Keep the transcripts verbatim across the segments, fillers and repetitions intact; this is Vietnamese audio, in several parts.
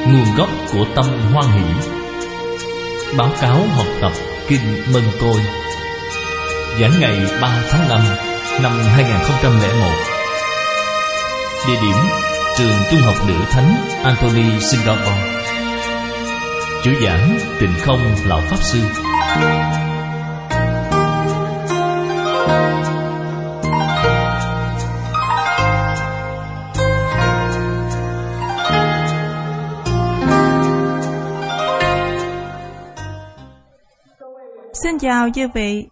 Nguồn gốc của tâm hoan hỷ. Báo cáo học tập Kinh Mân Côi. Giảng ngày ba tháng năm năm hai nghìn không trăm lẻ một. Địa điểm Trường Trung học Nữ Thánh Anthony, Singapore. Chủ giảng Tịnh Không Lão Pháp Sư. Xin chào chư vị.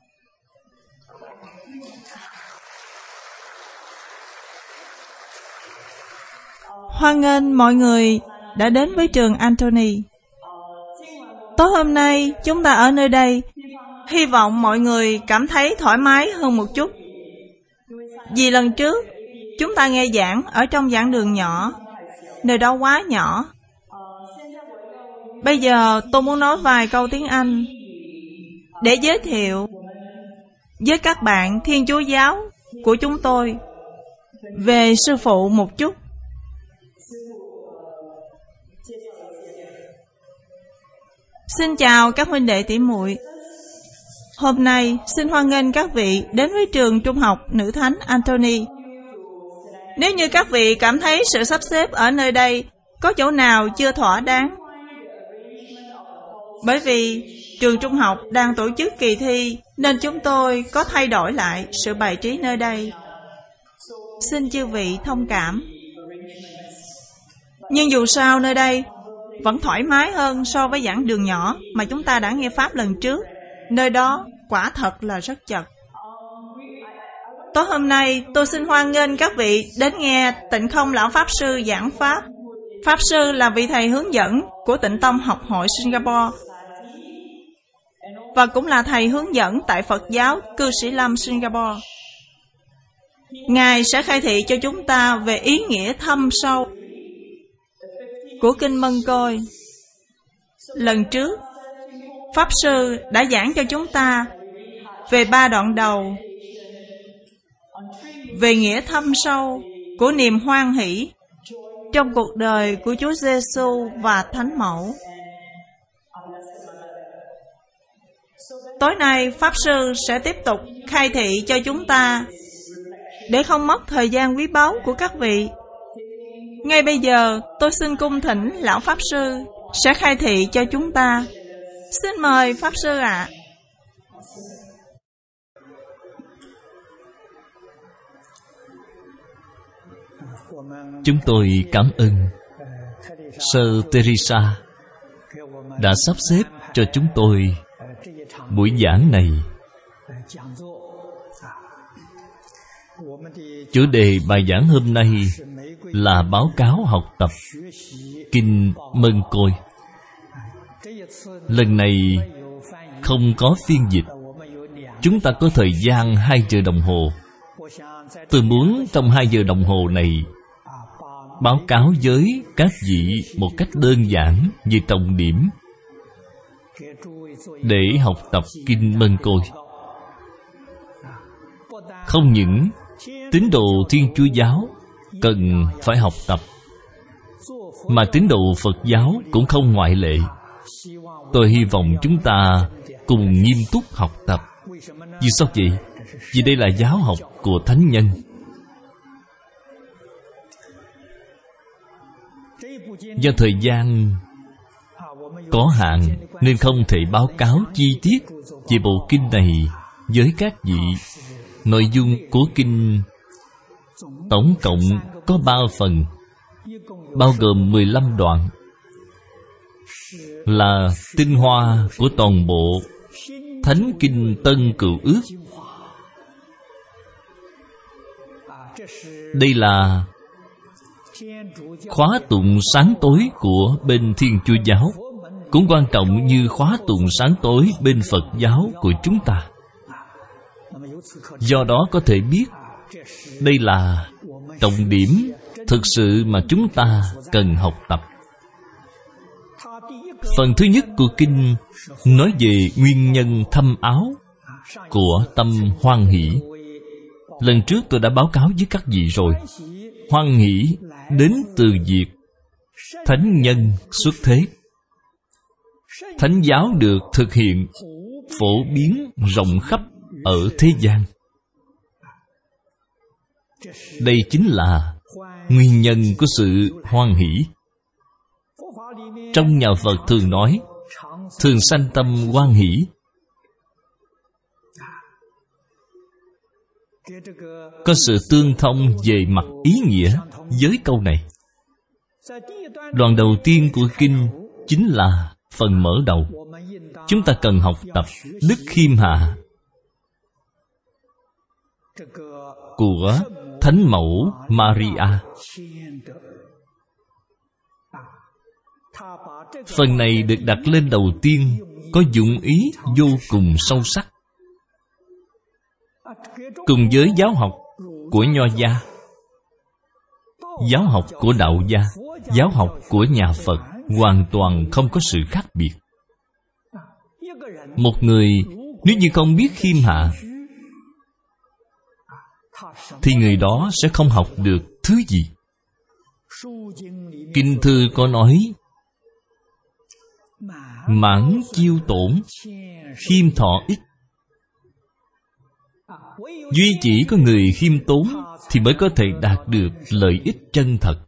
Hoan nghênh mọi người đã đến với trường Anthony. Tối hôm nay chúng ta ở nơi đây, hy vọng mọi người cảm thấy thoải mái hơn một chút. Vì lần trước chúng ta nghe giảng ở trong giảng đường nhỏ, nơi đó quá nhỏ. Bây giờ tôi muốn nói vài câu tiếng Anh để giới thiệu với các bạn Thiên Chúa giáo của chúng tôi về sư phụ một chút. Xin chào các huynh đệ tỷ muội. Hôm nay xin hoan nghênh các vị đến với trường Trung học Nữ Thánh Anthony. Nếu như các vị cảm thấy sự sắp xếp ở nơi đây có chỗ nào chưa thỏa đáng, bởi vì trường trung học đang tổ chức kỳ thi nên chúng tôi có thay đổi lại sự bài trí nơi đây. Xin chư vị thông cảm. Nhưng dù sao nơi đây vẫn thoải mái hơn so với giảng đường nhỏ mà chúng ta đã nghe pháp lần trước. Nơi đó quả thật là rất chật. Tối hôm nay tôi xin hoan nghênh các vị đến nghe Tịnh Không Lão Pháp Sư giảng pháp. Pháp Sư là vị thầy hướng dẫn của Tịnh Tông Học hội Singapore và cũng là thầy hướng dẫn tại Phật giáo Cư Sĩ Lâm Singapore. Ngài sẽ khai thị cho chúng ta về ý nghĩa thâm sâu của Kinh Mân Côi. Lần trước, Pháp Sư đã giảng cho chúng ta về ba đoạn đầu, về nghĩa thâm sâu của niềm hoan hỷ trong cuộc đời của Chúa Giêsu và Thánh Mẫu. Tối nay, Pháp Sư sẽ tiếp tục khai thị cho chúng ta. Để không mất thời gian quý báu của các vị, ngay bây giờ tôi xin cung thỉnh Lão Pháp Sư sẽ khai thị cho chúng ta. Xin mời Pháp Sư ạ. À. Chúng tôi cảm ơn Sơ Teresa đã sắp xếp cho chúng tôi buổi giảng này. Chủ đề bài giảng hôm nay là báo cáo học tập Kinh Mân Côi. Lần này không có phiên dịch. Chúng ta có thời gian hai giờ đồng hồ. Tôi muốn trong hai giờ đồng hồ này báo cáo với các vị một cách đơn giản về trọng điểm để học tập Kinh Mân Côi. Không những tín đồ Thiên Chúa giáo cần phải học tập, mà tín đồ Phật giáo cũng không ngoại lệ. Tôi hy vọng chúng ta cùng nghiêm túc học tập. Vì sao vậy? Vì đây là giáo học của Thánh Nhân. Do thời gian có hạn nên không thể báo cáo chi tiết về bộ kinh này với các vị. Nội dung của kinh tổng cộng có ba phần, bao gồm mười lăm đoạn, là tinh hoa của toàn bộ Thánh Kinh Tân Cựu Ước. Đây là khóa tụng sáng tối của bên Thiên Chúa giáo, cũng quan trọng như khóa tụng sáng tối bên Phật giáo của chúng ta. Do đó có thể biết đây là trọng điểm thực sự mà chúng ta cần học tập. Phần thứ nhất của kinh nói về nguyên nhân thâm áo của tâm hoan hỷ. Lần trước tôi đã báo cáo với các vị rồi. Hoan hỷ đến từ việc thánh nhân xuất thế. Thánh giáo được thực hiện phổ biến rộng khắp ở thế gian. Đây chính là nguyên nhân của sự hoan hỷ. Trong nhà Phật thường nói, thường sanh tâm hoan hỷ. Có sự tương thông về mặt ý nghĩa với câu này. Đoạn đầu tiên của kinh chính là phần mở đầu. Chúng ta cần học tập đức khiêm hạ của Thánh Mẫu Maria. Phần này được đặt lên đầu tiên có dụng ý vô cùng sâu sắc. Cùng với giáo học của Nho gia, giáo học của Đạo gia, giáo học của nhà Phật hoàn toàn không có sự khác biệt. Một người nếu như không biết khiêm hạ thì người đó sẽ không học được thứ gì. Kinh thư có nói, mãn chiêu tổn, khiêm thọ ích. Duy chỉ có người khiêm tốn thì mới có thể đạt được lợi ích chân thật.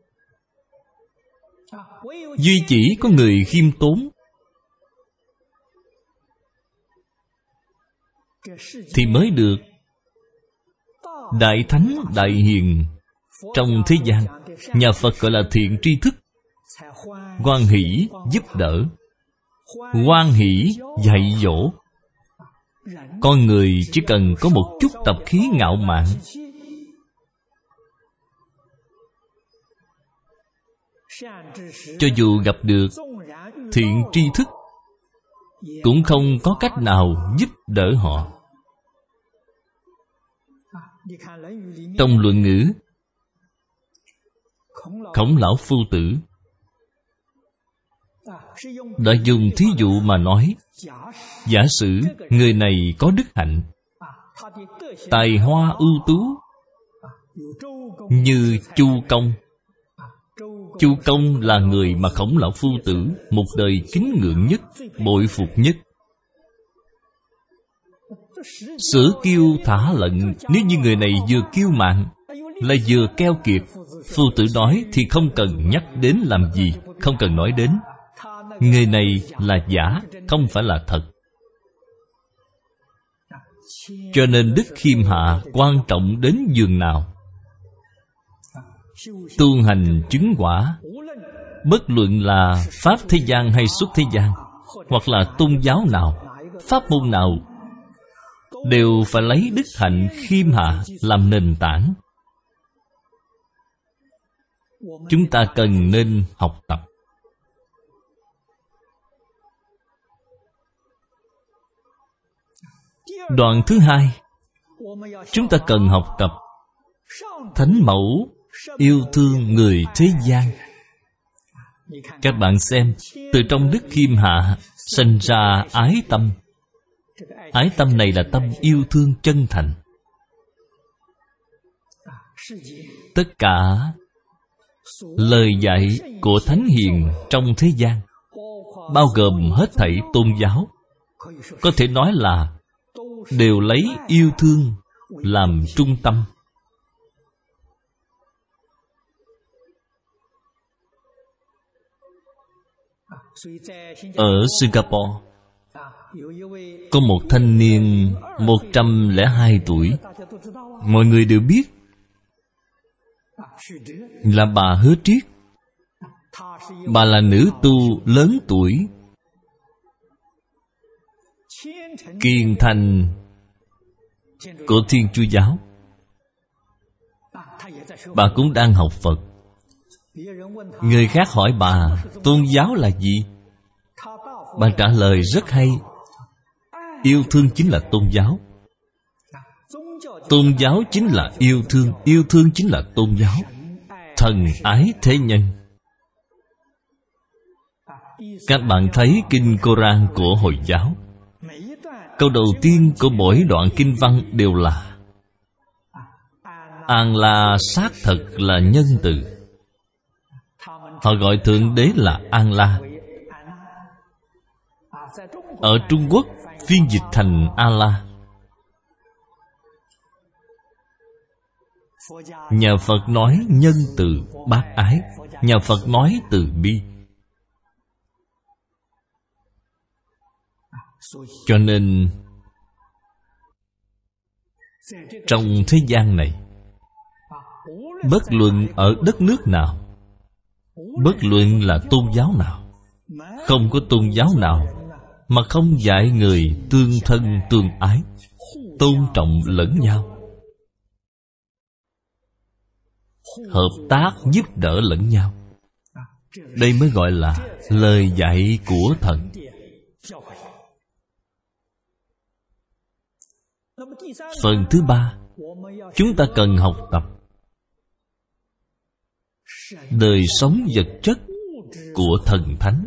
Duy chỉ có người khiêm tốn thì mới được đại thánh đại hiền trong thế gian. Nhà Phật gọi là thiện tri thức. Hoan hỷ giúp đỡ, hoan hỷ dạy dỗ. Con người chỉ cần có một chút tập khí ngạo mạn, cho dù gặp được thiện tri thức cũng không có cách nào giúp đỡ họ. Trong Luận Ngữ, Khổng Lão Phu Tử đã dùng thí dụ mà nói, giả sử người này có đức hạnh, tài hoa ưu tú như Chu Công. Chu Công là người mà Khổng Lão Phu Tử một đời kính ngưỡng nhất, bội phục nhất. Sở kiêu thả lận, nếu như người này vừa kiêu mạn lại vừa keo kiệt, Phu Tử nói thì không cần nhắc đến làm gì, không cần nói đến. Người này là giả, không phải là thật. Cho nên đức khiêm hạ quan trọng đến giường nào. Tu hành chứng quả, bất luận là pháp thế gian hay xuất thế gian, hoặc là tôn giáo nào, pháp môn nào, đều phải lấy đức hạnh khiêm hạ làm nền tảng. Chúng ta cần nên học tập. Đoạn thứ hai, chúng ta cần học tập Thánh Mẫu yêu thương người thế gian. Các bạn xem, từ trong đức khiêm hạ sinh ra ái tâm. Ái tâm này là tâm yêu thương chân thành. Tất cả lời dạy của Thánh Hiền trong thế gian, bao gồm hết thảy tôn giáo, có thể nói là đều lấy yêu thương làm trung tâm. Ở Singapore, có một thanh niên một trăm lẻ hai tuổi. Mọi người đều biết là bà Hứa Triết. Bà là nữ tu lớn tuổi, kiền thành của Thiên Chúa giáo. Bà cũng đang học Phật. Người khác hỏi bà tôn giáo là gì, bà trả lời rất hay: yêu thương chính là tôn giáo. Tôn giáo chính là yêu thương, yêu thương chính là tôn giáo. Thần ái thế nhân. Các bạn thấy kinh Koran của Hồi giáo, câu đầu tiên của mỗi đoạn kinh văn đều là An La xác thật là nhân từ. Họ gọi Thượng Đế là An La. Ở Trung Quốc phiên dịch thành A-la. Nhà Phật nói nhân từ bác ái, nhà Phật nói từ bi. Cho nên trong thế gian này, bất luận ở đất nước nào, bất luận là tôn giáo nào, không có tôn giáo nào mà không dạy người tương thân tương ái, tôn trọng lẫn nhau, hợp tác giúp đỡ lẫn nhau. Đây mới gọi là lời dạy của thần. Phần thứ ba, chúng ta cần học tập đời sống vật chất của thần thánh.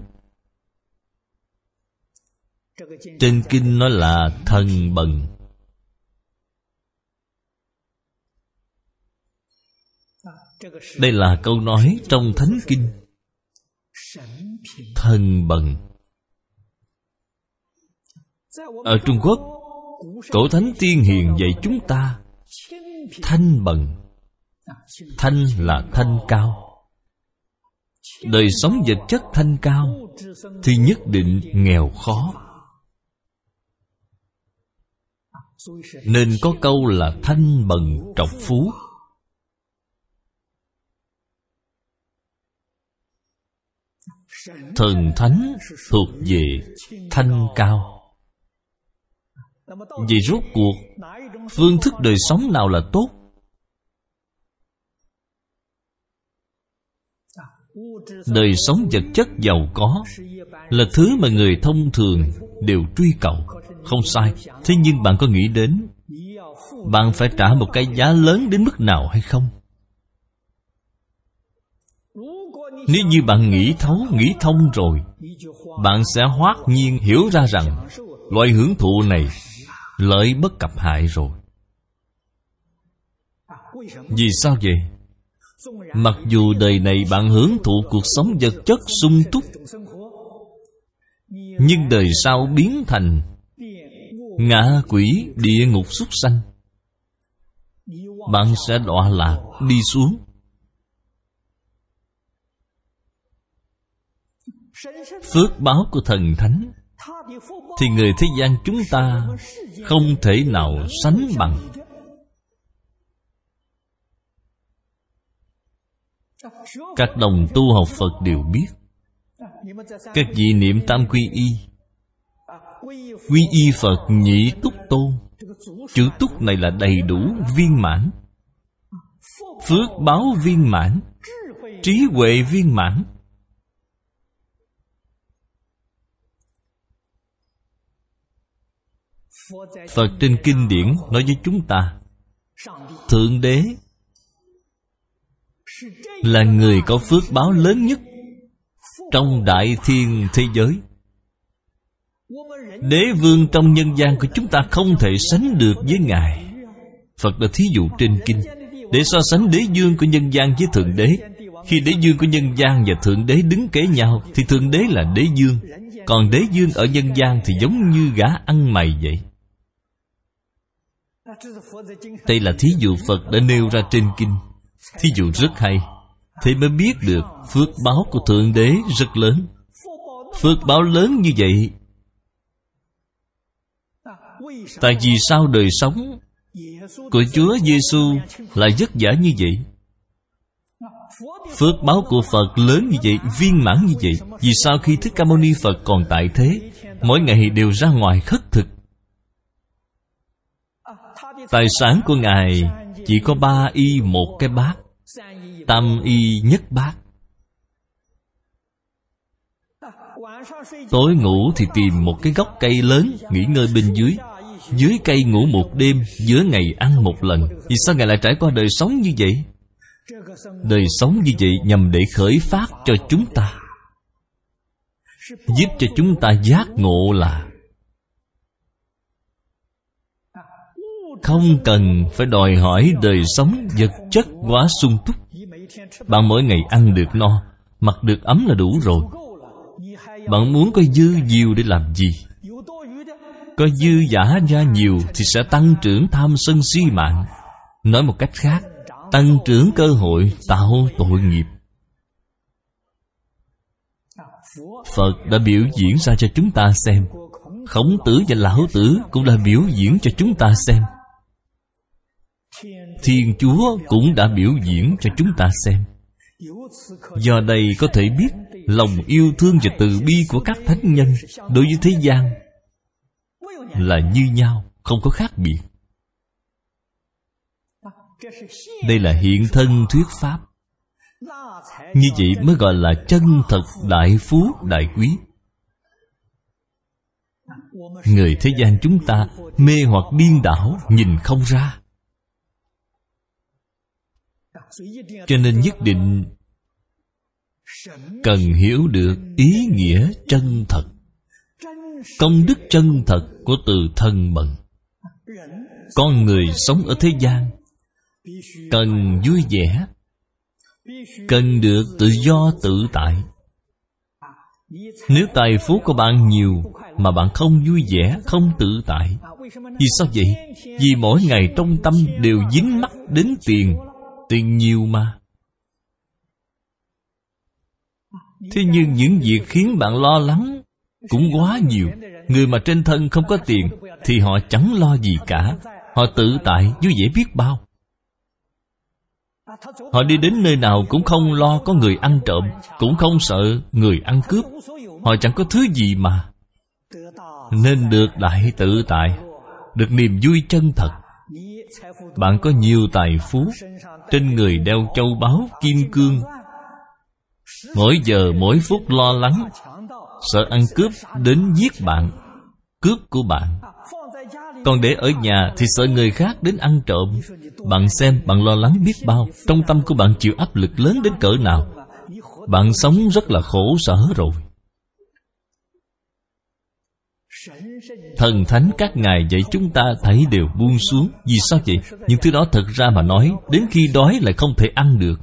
Trên kinh nói là thần bần. Đây là câu nói trong Thánh Kinh. Thần bần. Ở Trung Quốc, cổ thánh tiên hiền dạy chúng ta thanh bần. Thanh là thanh cao. Đời sống vật chất thanh cao thì nhất định nghèo khó. Nên có câu là thanh bần trọc phú. Thần thánh thuộc về thanh cao. Vậy rốt cuộc phương thức đời sống nào là tốt? Đời sống vật chất giàu có là thứ mà người thông thường đều truy cầu. Không sai. Thế nhưng bạn có nghĩ đến bạn phải trả một cái giá lớn đến mức nào hay không? Nếu như bạn nghĩ thấu, nghĩ thông rồi, bạn sẽ hoát nhiên hiểu ra rằng loại hưởng thụ này lợi bất cập hại rồi. Vì sao vậy? Mặc dù đời này bạn hưởng thụ cuộc sống vật chất sung túc, nhưng đời sau biến thành ngạ quỷ địa ngục súc sanh, bạn sẽ đọa lạc đi xuống. Phước báo của thần thánh thì người thế gian chúng ta không thể nào sánh bằng. Các đồng tu học Phật đều biết. Các vị niệm tam quy y. Quy y Phật nhị túc tôn. Chữ túc này là đầy đủ, viên mãn. Phước báo viên mãn, trí huệ viên mãn. Phật trên kinh điển nói với chúng ta, Thượng Đế là người có phước báo lớn nhất trong đại thiên thế giới. Đế vương trong nhân gian của chúng ta không thể sánh được với Ngài. Phật đã thí dụ trên kinh để so sánh đế vương của nhân gian với Thượng Đế. Khi đế vương của nhân gian và Thượng Đế đứng kế nhau thì Thượng Đế là đế vương, còn đế vương ở nhân gian thì giống như gã ăn mày vậy. Đây là thí dụ Phật đã nêu ra trên kinh. Thí dụ rất hay. Thế mới biết được phước báo của Thượng Đế rất lớn. Phước báo lớn như vậy, tại vì sao đời sống của Chúa Giêsu lại vất vả như vậy? Phước báo của Phật lớn như vậy, viên mãn như vậy. Vì sao khi Thích Ca Mâu Ni Phật còn tại thế, mỗi ngày đều ra ngoài khất thực? Tài sản của Ngài chỉ có ba y một cái bát, tam y nhất bát. Tối ngủ thì tìm một cái gốc cây lớn, nghỉ ngơi bên dưới. Dưới cây ngủ một đêm, giữa ngày ăn một lần. Vì sao Ngài lại trải qua đời sống như vậy? Đời sống như vậy nhằm để khởi phát cho chúng ta, giúp cho chúng ta giác ngộ là không cần phải đòi hỏi đời sống vật chất quá sung túc. Bạn mỗi ngày ăn được no, Mặc được ấm là đủ rồi. Bạn muốn có dư nhiều để làm gì? Có dư dả ra nhiều thì sẽ tăng trưởng tham sân si mạng. Nói một cách khác, tăng trưởng cơ hội tạo tội nghiệp. Phật đã biểu diễn ra cho chúng ta xem. Khổng Tử và Lão Tử cũng đã biểu diễn cho chúng ta xem. Thiên Chúa cũng đã biểu diễn cho chúng ta xem. Do đây có thể biết lòng yêu thương và từ bi của các thánh nhân đối với thế gian là như nhau, không có khác biệt. Đây là hiện thân thuyết pháp. Như vậy mới gọi là chân thật đại phú đại quý. Người thế gian chúng ta mê hoặc điên đảo, nhìn không ra. Cho nên nhất định cần hiểu được ý nghĩa chân thật, công đức chân thật của từ thân mận. Con người sống ở thế gian cần vui vẻ, cần được tự do tự tại. Nếu tài phú của bạn nhiều mà bạn không vui vẻ, không tự tại, vì sao vậy? Vì mỗi ngày trong tâm đều dính mắc đến tiền. Tiền nhiều mà. Thế nhưng những việc khiến bạn lo lắng cũng quá nhiều. Người mà trên thân không có tiền thì họ chẳng lo gì cả. Họ tự tại, vui vẻ biết bao. Họ đi đến nơi nào cũng không lo có người ăn trộm, cũng không sợ người ăn cướp. Họ chẳng có thứ gì mà. Nên được đại tự tại, được niềm vui chân thật. Bạn có nhiều tài phú, trên người đeo châu báu, kim cương, mỗi giờ mỗi phút lo lắng, sợ ăn cướp đến giết bạn, cướp của bạn. Còn để ở nhà thì sợ người khác đến ăn trộm. Bạn xem, bạn lo lắng biết bao. Trong tâm của bạn chịu áp lực lớn đến cỡ nào. Bạn sống rất là khổ sở rồi. Thần thánh các ngài dạy chúng ta thấy đều buông xuống. Vì sao vậy? Những thứ đó thật ra mà nói, đến khi đói lại không thể ăn được.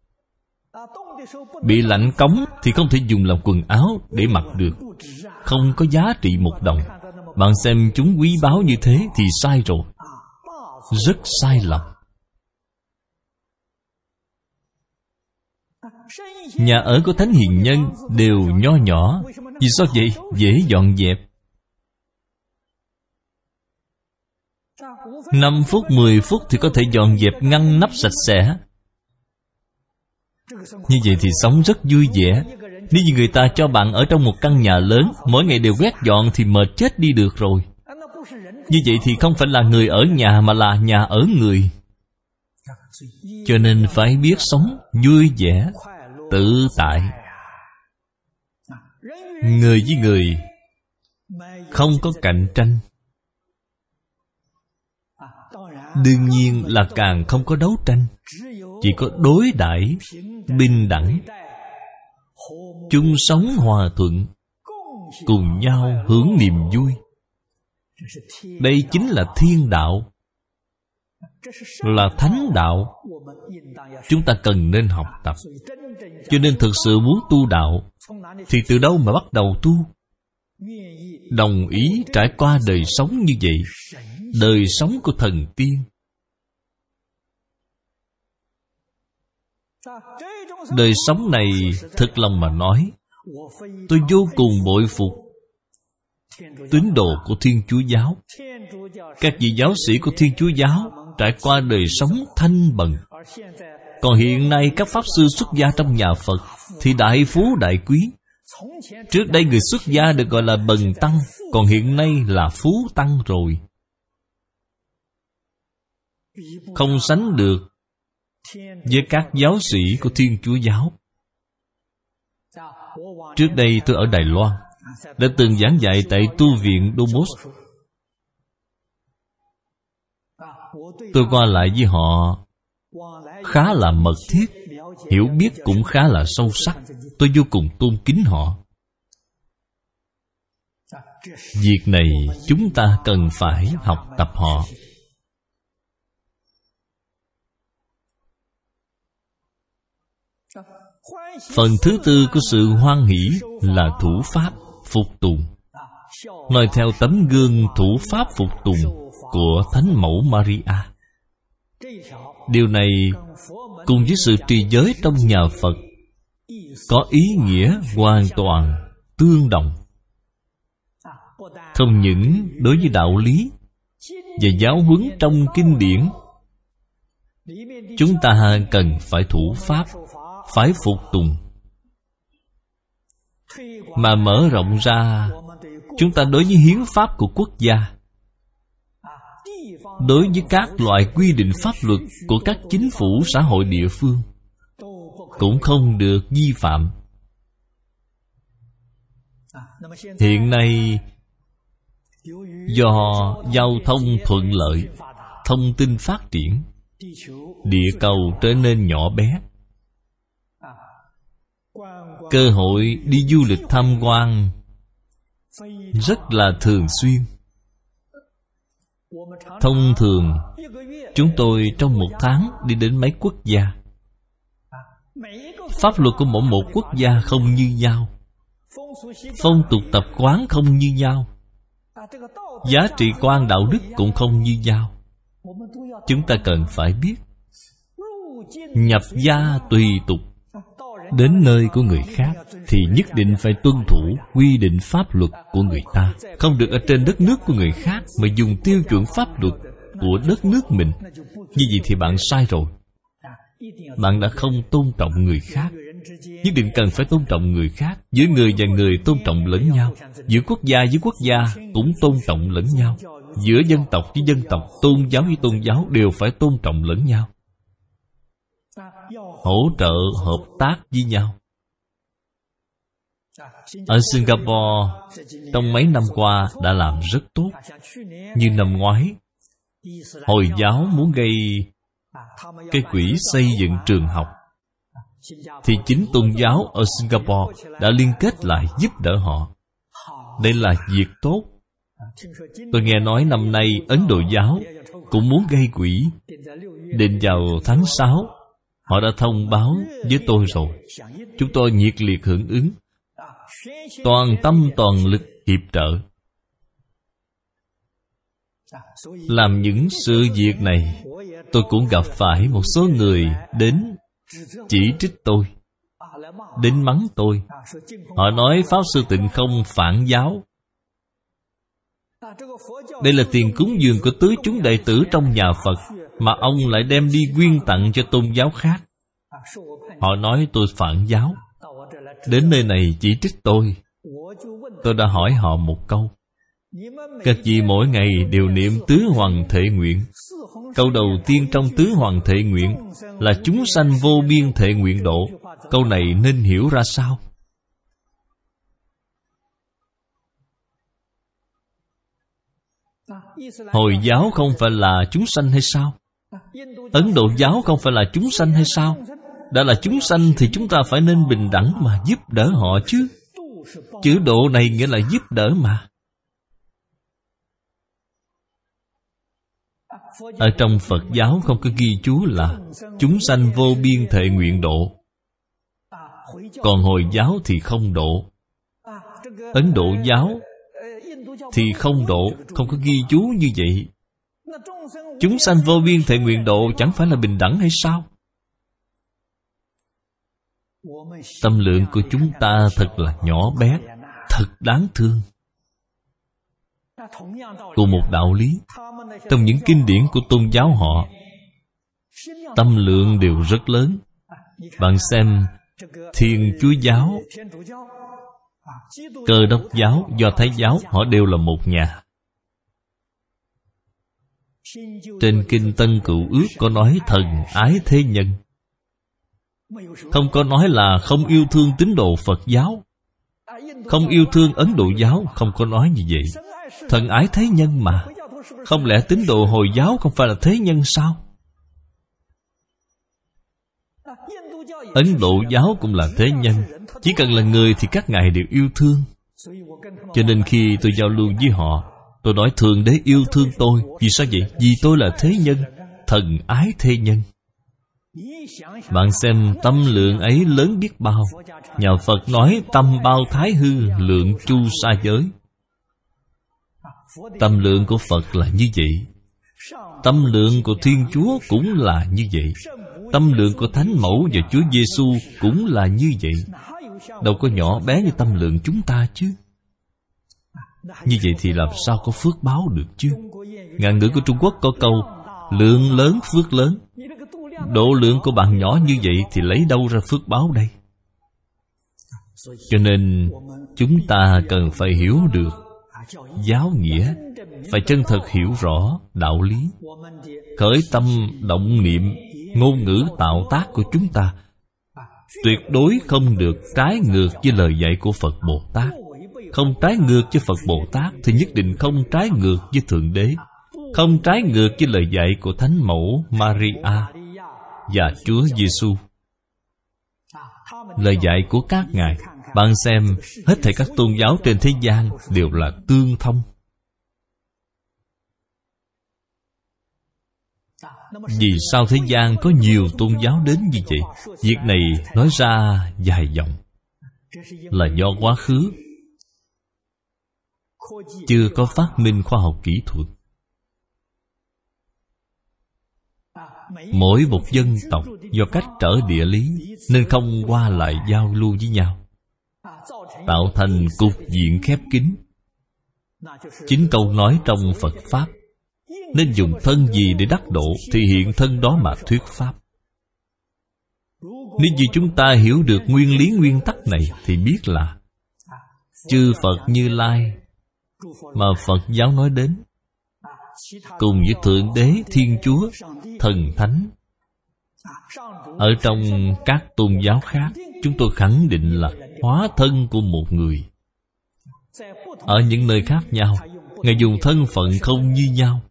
Bị lạnh cống thì không thể dùng làm quần áo để mặc được, không có giá trị một đồng. Bạn xem chúng quý báu như thế thì sai rồi, rất sai lầm. Nhà ở của thánh hiền nhân đều nho nhỏ. Vì sao vậy? Dễ dọn dẹp. Năm phút, mười phút thì có thể dọn dẹp ngăn nắp sạch sẽ. Như vậy thì sống rất vui vẻ. Nếu như người ta cho bạn ở trong một căn nhà lớn, mỗi ngày đều quét dọn thì mệt chết đi được rồi. Như vậy thì không phải là người ở nhà mà là nhà ở người. Cho nên phải biết sống vui vẻ, tự tại. Người với người không có cạnh tranh, đương nhiên là càng không có đấu tranh. Chỉ có đối đãi bình đẳng, chung sống hòa thuận, cùng nhau hưởng niềm vui. Đây chính là thiên đạo, là thánh đạo. Chúng ta cần nên học tập. Cho nên thực sự muốn tu đạo thì từ đâu mà bắt đầu tu? Đồng ý trải qua đời sống như vậy, đời sống của thần tiên. Đời sống này thực lòng mà nói, tôi vô cùng bội phục tín đồ của Thiên Chúa Giáo. Các vị giáo sĩ của Thiên Chúa Giáo trải qua đời sống thanh bần. Còn hiện nay các pháp sư xuất gia trong nhà Phật thì đại phú đại quý. Trước đây người xuất gia được gọi là bần tăng, còn hiện nay là phú tăng rồi. Không sánh được với các giáo sĩ của Thiên Chúa Giáo. Trước đây tôi ở Đài Loan, đã từng giảng dạy tại tu viện Domos. Tôi qua lại với họ khá là mật thiết, hiểu biết cũng khá là sâu sắc. Tôi vô cùng tôn kính họ. Việc này chúng ta cần phải học tập họ. Phần thứ tư của sự hoan hỷ là thủ pháp phục tùng. Nói theo tấm gương thủ pháp phục tùng của Thánh Mẫu Maria. Điều này cùng với sự trì giới trong nhà Phật có ý nghĩa hoàn toàn tương đồng. Không những đối với đạo lý và giáo huấn trong kinh điển, chúng ta cần phải thủ pháp, phải phục tùng. Mà mở rộng ra, chúng ta đối với hiến pháp của quốc gia, đối với các loại quy định pháp luật của các chính phủ xã hội địa phương, cũng không được vi phạm. Hiện nay, do giao thông thuận lợi, thông tin phát triển, địa cầu trở nên nhỏ bé. Cơ hội đi du lịch tham quan rất là thường xuyên. Thông thường, chúng tôi trong một tháng đi đến mấy quốc gia. Pháp luật của mỗi một quốc gia không như nhau, phong tục tập quán không như nhau, giá trị quan đạo đức cũng không như nhau. Chúng ta cần phải biết, nhập gia tùy tục. Đến nơi của người khác thì nhất định phải tuân thủ quy định pháp luật của người ta. Không được ở trên đất nước của người khác mà dùng tiêu chuẩn pháp luật của đất nước mình. Như vậy thì bạn sai rồi. Bạn đã không tôn trọng người khác. Nhất định cần phải tôn trọng người khác. Giữa người và người tôn trọng lẫn nhau. Giữa quốc gia với quốc gia cũng tôn trọng lẫn nhau. Giữa dân tộc với dân tộc, tôn giáo với tôn giáo đều phải tôn trọng lẫn nhau, hỗ trợ, hợp tác với nhau. Ở Singapore, trong mấy năm qua đã làm rất tốt. Như năm ngoái, Hồi giáo muốn gây cái quỹ xây dựng trường học, thì chính tôn giáo ở Singapore đã liên kết lại giúp đỡ họ. Đây là việc tốt. Tôi nghe nói năm nay Ấn Độ giáo cũng muốn gây quỹ. Định vào tháng sáu, họ đã thông báo với tôi rồi. Chúng tôi nhiệt liệt hưởng ứng, toàn tâm toàn lực hiệp trợ. Làm những sự việc này, tôi cũng gặp phải một số người đến chỉ trích tôi, đến mắng tôi. Họ nói Pháp Sư Tịnh Không phản giáo. Đây là tiền cúng dường của tứ chúng đệ tử trong nhà Phật, mà ông lại đem đi quyên tặng cho tôn giáo khác. Họ nói tôi phản giáo, đến nơi này chỉ trích tôi. Tôi đã hỏi họ một câu: các vị mỗi ngày đều niệm tứ hoàng thệ nguyện. Câu đầu tiên trong tứ hoàng thệ nguyện là chúng sanh vô biên thệ nguyện độ. Câu này nên hiểu ra sao? Hồi giáo không phải là chúng sanh hay sao? Ấn Độ giáo không phải là chúng sanh hay sao? Đã là chúng sanh thì chúng ta phải nên bình đẳng mà giúp đỡ họ chứ. Chữ độ này nghĩa là giúp đỡ mà. Ở trong Phật giáo không có ghi chú là chúng sanh vô biên thệ nguyện độ. Còn Hồi giáo thì không độ. Ấn Độ giáo thì không độ, không có ghi chú như vậy. Chúng sanh vô biên thệ nguyện độ chẳng phải là bình đẳng hay sao? Tâm lượng của chúng ta thật là nhỏ bé, thật đáng thương. Cùng một đạo lý, trong những kinh điển của tôn giáo họ, tâm lượng đều rất lớn. Bạn xem Thiên Chúa giáo, Cơ Đốc giáo, Do Thái giáo, họ đều là một nhà. Trên kinh Tân Cựu Ước có nói thần ái thế nhân, không có nói là không yêu thương tín đồ Phật giáo, không yêu thương Ấn Độ giáo, không có nói như vậy. Thần ái thế nhân mà. Không lẽ tín đồ Hồi giáo không phải là thế nhân sao? Ấn Độ giáo cũng là thế nhân. Chỉ cần là người thì các ngài đều yêu thương. Cho nên khi tôi giao lưu với họ, tôi nói Thượng Đế yêu thương tôi. Vì sao vậy? Vì tôi là thế nhân, thần ái thế nhân. Bạn xem tâm lượng ấy lớn biết bao. Nhà Phật nói tâm bao thái hư, lượng chu sa giới. Tâm lượng của Phật là như vậy. Tâm lượng của Thiên Chúa cũng là như vậy. Tâm lượng của Thánh Mẫu và Chúa Giêsu cũng là như vậy. Đâu có nhỏ bé như tâm lượng chúng ta chứ. Như vậy thì làm sao có phước báo được chứ? Ngạn ngữ của Trung Quốc có câu lượng lớn phước lớn. Độ lượng của bạn nhỏ như vậy thì lấy đâu ra phước báo đây? Cho nên chúng ta cần phải hiểu được giáo nghĩa, phải chân thật hiểu rõ đạo lý. Khởi tâm động niệm, ngôn ngữ tạo tác của chúng ta tuyệt đối không được trái ngược với lời dạy của Phật Bồ Tát. Không trái ngược với Phật Bồ Tát thì nhất định không trái ngược với Thượng Đế, không trái ngược với lời dạy của Thánh Mẫu Maria và Chúa Giêsu. Lời dạy của các ngài, bạn xem, hết thảy các tôn giáo trên thế gian đều là tương thông. Vì sao thế gian có nhiều tôn giáo đến như vậy? Việc này nói ra dài dòng, là do quá khứ chưa có phát minh khoa học kỹ thuật. Mỗi một dân tộc do cách trở địa lý nên không qua lại giao lưu với nhau, tạo thành cục diện khép kín. Chính câu nói trong Phật Pháp, nên dùng thân gì để đắc độ thì hiện thân đó mà thuyết Pháp. Nếu như chúng ta hiểu được nguyên lý nguyên tắc này thì biết là chư Phật Như Lai mà Phật giáo nói đến, cùng với Thượng Đế, Thiên Chúa, Thần Thánh, ở trong các tôn giáo khác, chúng tôi khẳng định là hóa thân của một người. Ở những nơi khác nhau, Ngài dùng thân phận không như nhau,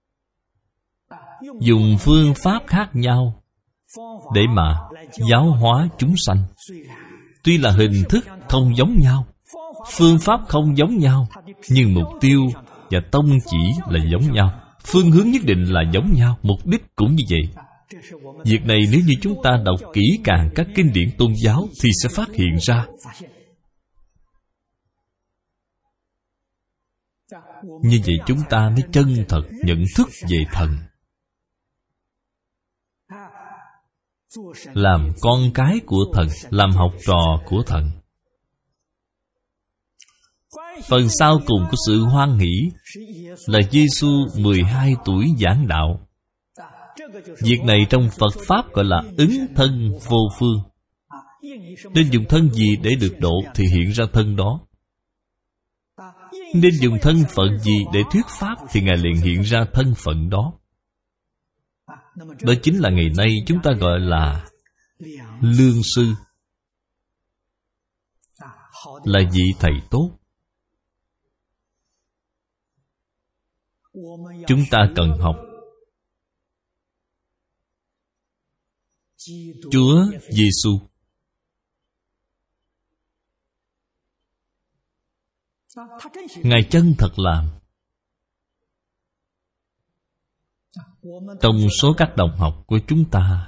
dùng phương pháp khác nhau để mà giáo hóa chúng sanh. Tuy là hình thức không giống nhau, phương pháp không giống nhau, nhưng mục tiêu và tông chỉ là giống nhau, phương hướng nhất định là giống nhau, mục đích cũng như vậy. Việc này nếu như chúng ta đọc kỹ càng các kinh điển tôn giáo thì sẽ phát hiện ra. Như vậy chúng ta mới chân thật nhận thức về thần, làm con cái của thần, làm học trò của thần. Phần sau cùng của sự hoan hỷ là Giêsu mười hai tuổi giảng đạo. Việc này trong Phật Pháp gọi là ứng thân vô phương. Nên dùng thân gì để được độ thì hiện ra thân đó. Nên dùng thân phận gì để thuyết Pháp thì Ngài liền hiện ra thân phận đó. Đó chính là ngày nay chúng ta gọi là lương sư, là vị thầy tốt. Chúng ta cần học Chúa Giêsu. Ngài chân thật làm. Trong số các đồng học của chúng ta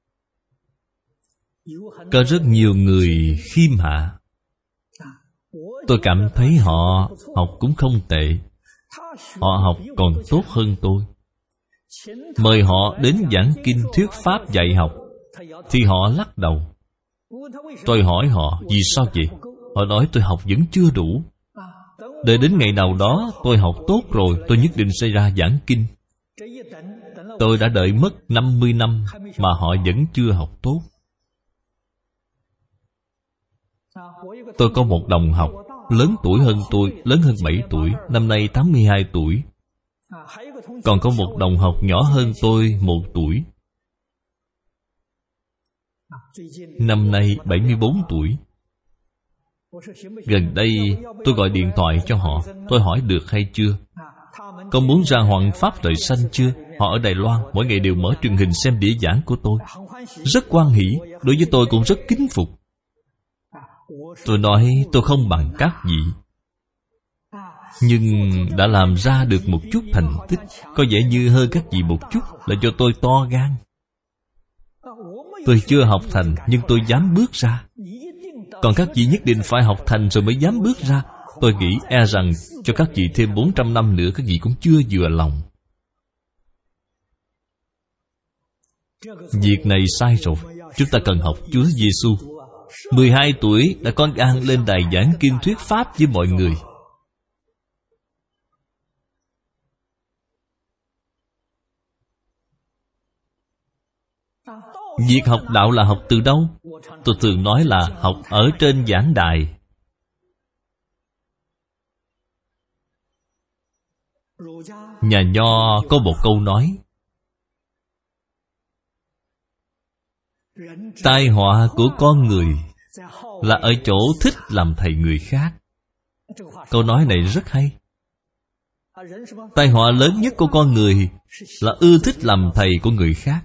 có rất nhiều người khiêm hạ. Tôi cảm thấy họ học cũng không tệ. Họ học còn tốt hơn tôi. Mời họ đến giảng kinh thuyết pháp dạy học thì họ lắc đầu. Tôi hỏi họ vì sao vậy? Họ nói tôi học vẫn chưa đủ. Đợi đến ngày nào đó tôi học tốt rồi, tôi nhất định sẽ ra giảng kinh. Tôi đã đợi mất năm mươi năm mà họ vẫn chưa học tốt. Tôi có một đồng học lớn tuổi hơn tôi, lớn hơn bảy tuổi, năm nay tám mươi hai tuổi. Còn có một đồng học nhỏ hơn tôi một tuổi, năm nay bảy mươi bốn tuổi. Gần đây tôi gọi điện thoại cho họ. Tôi hỏi được hay chưa? Có muốn ra hoằng pháp trời xanh chưa? Họ ở Đài Loan, mỗi ngày đều mở truyền hình xem đĩa giảng của tôi. Rất hoan hỷ, đối với tôi cũng rất kính phục. Tôi nói tôi không bằng các vị, nhưng đã làm ra được một chút thành tích, có vẻ như hơn các vị một chút, là cho tôi to gan. Tôi chưa học thành, nhưng tôi dám bước ra. Còn các vị nhất định phải học thành rồi mới dám bước ra. Tôi nghĩ e rằng cho các vị thêm bốn trăm năm nữa, các vị cũng chưa vừa lòng. Việc này sai rồi. Chúng ta cần học Chúa Giêsu. mười hai tuổi đã có gan lên đài giảng kinh thuyết pháp với mọi người. Việc học đạo là học từ đâu? Tôi thường nói là học ở trên giảng đài. Nhà Nho có một câu nói: tai họa của con người là ở chỗ thích làm thầy người khác. Câu nói này rất hay. Tai họa lớn nhất của con người là ưa thích làm thầy của người khác.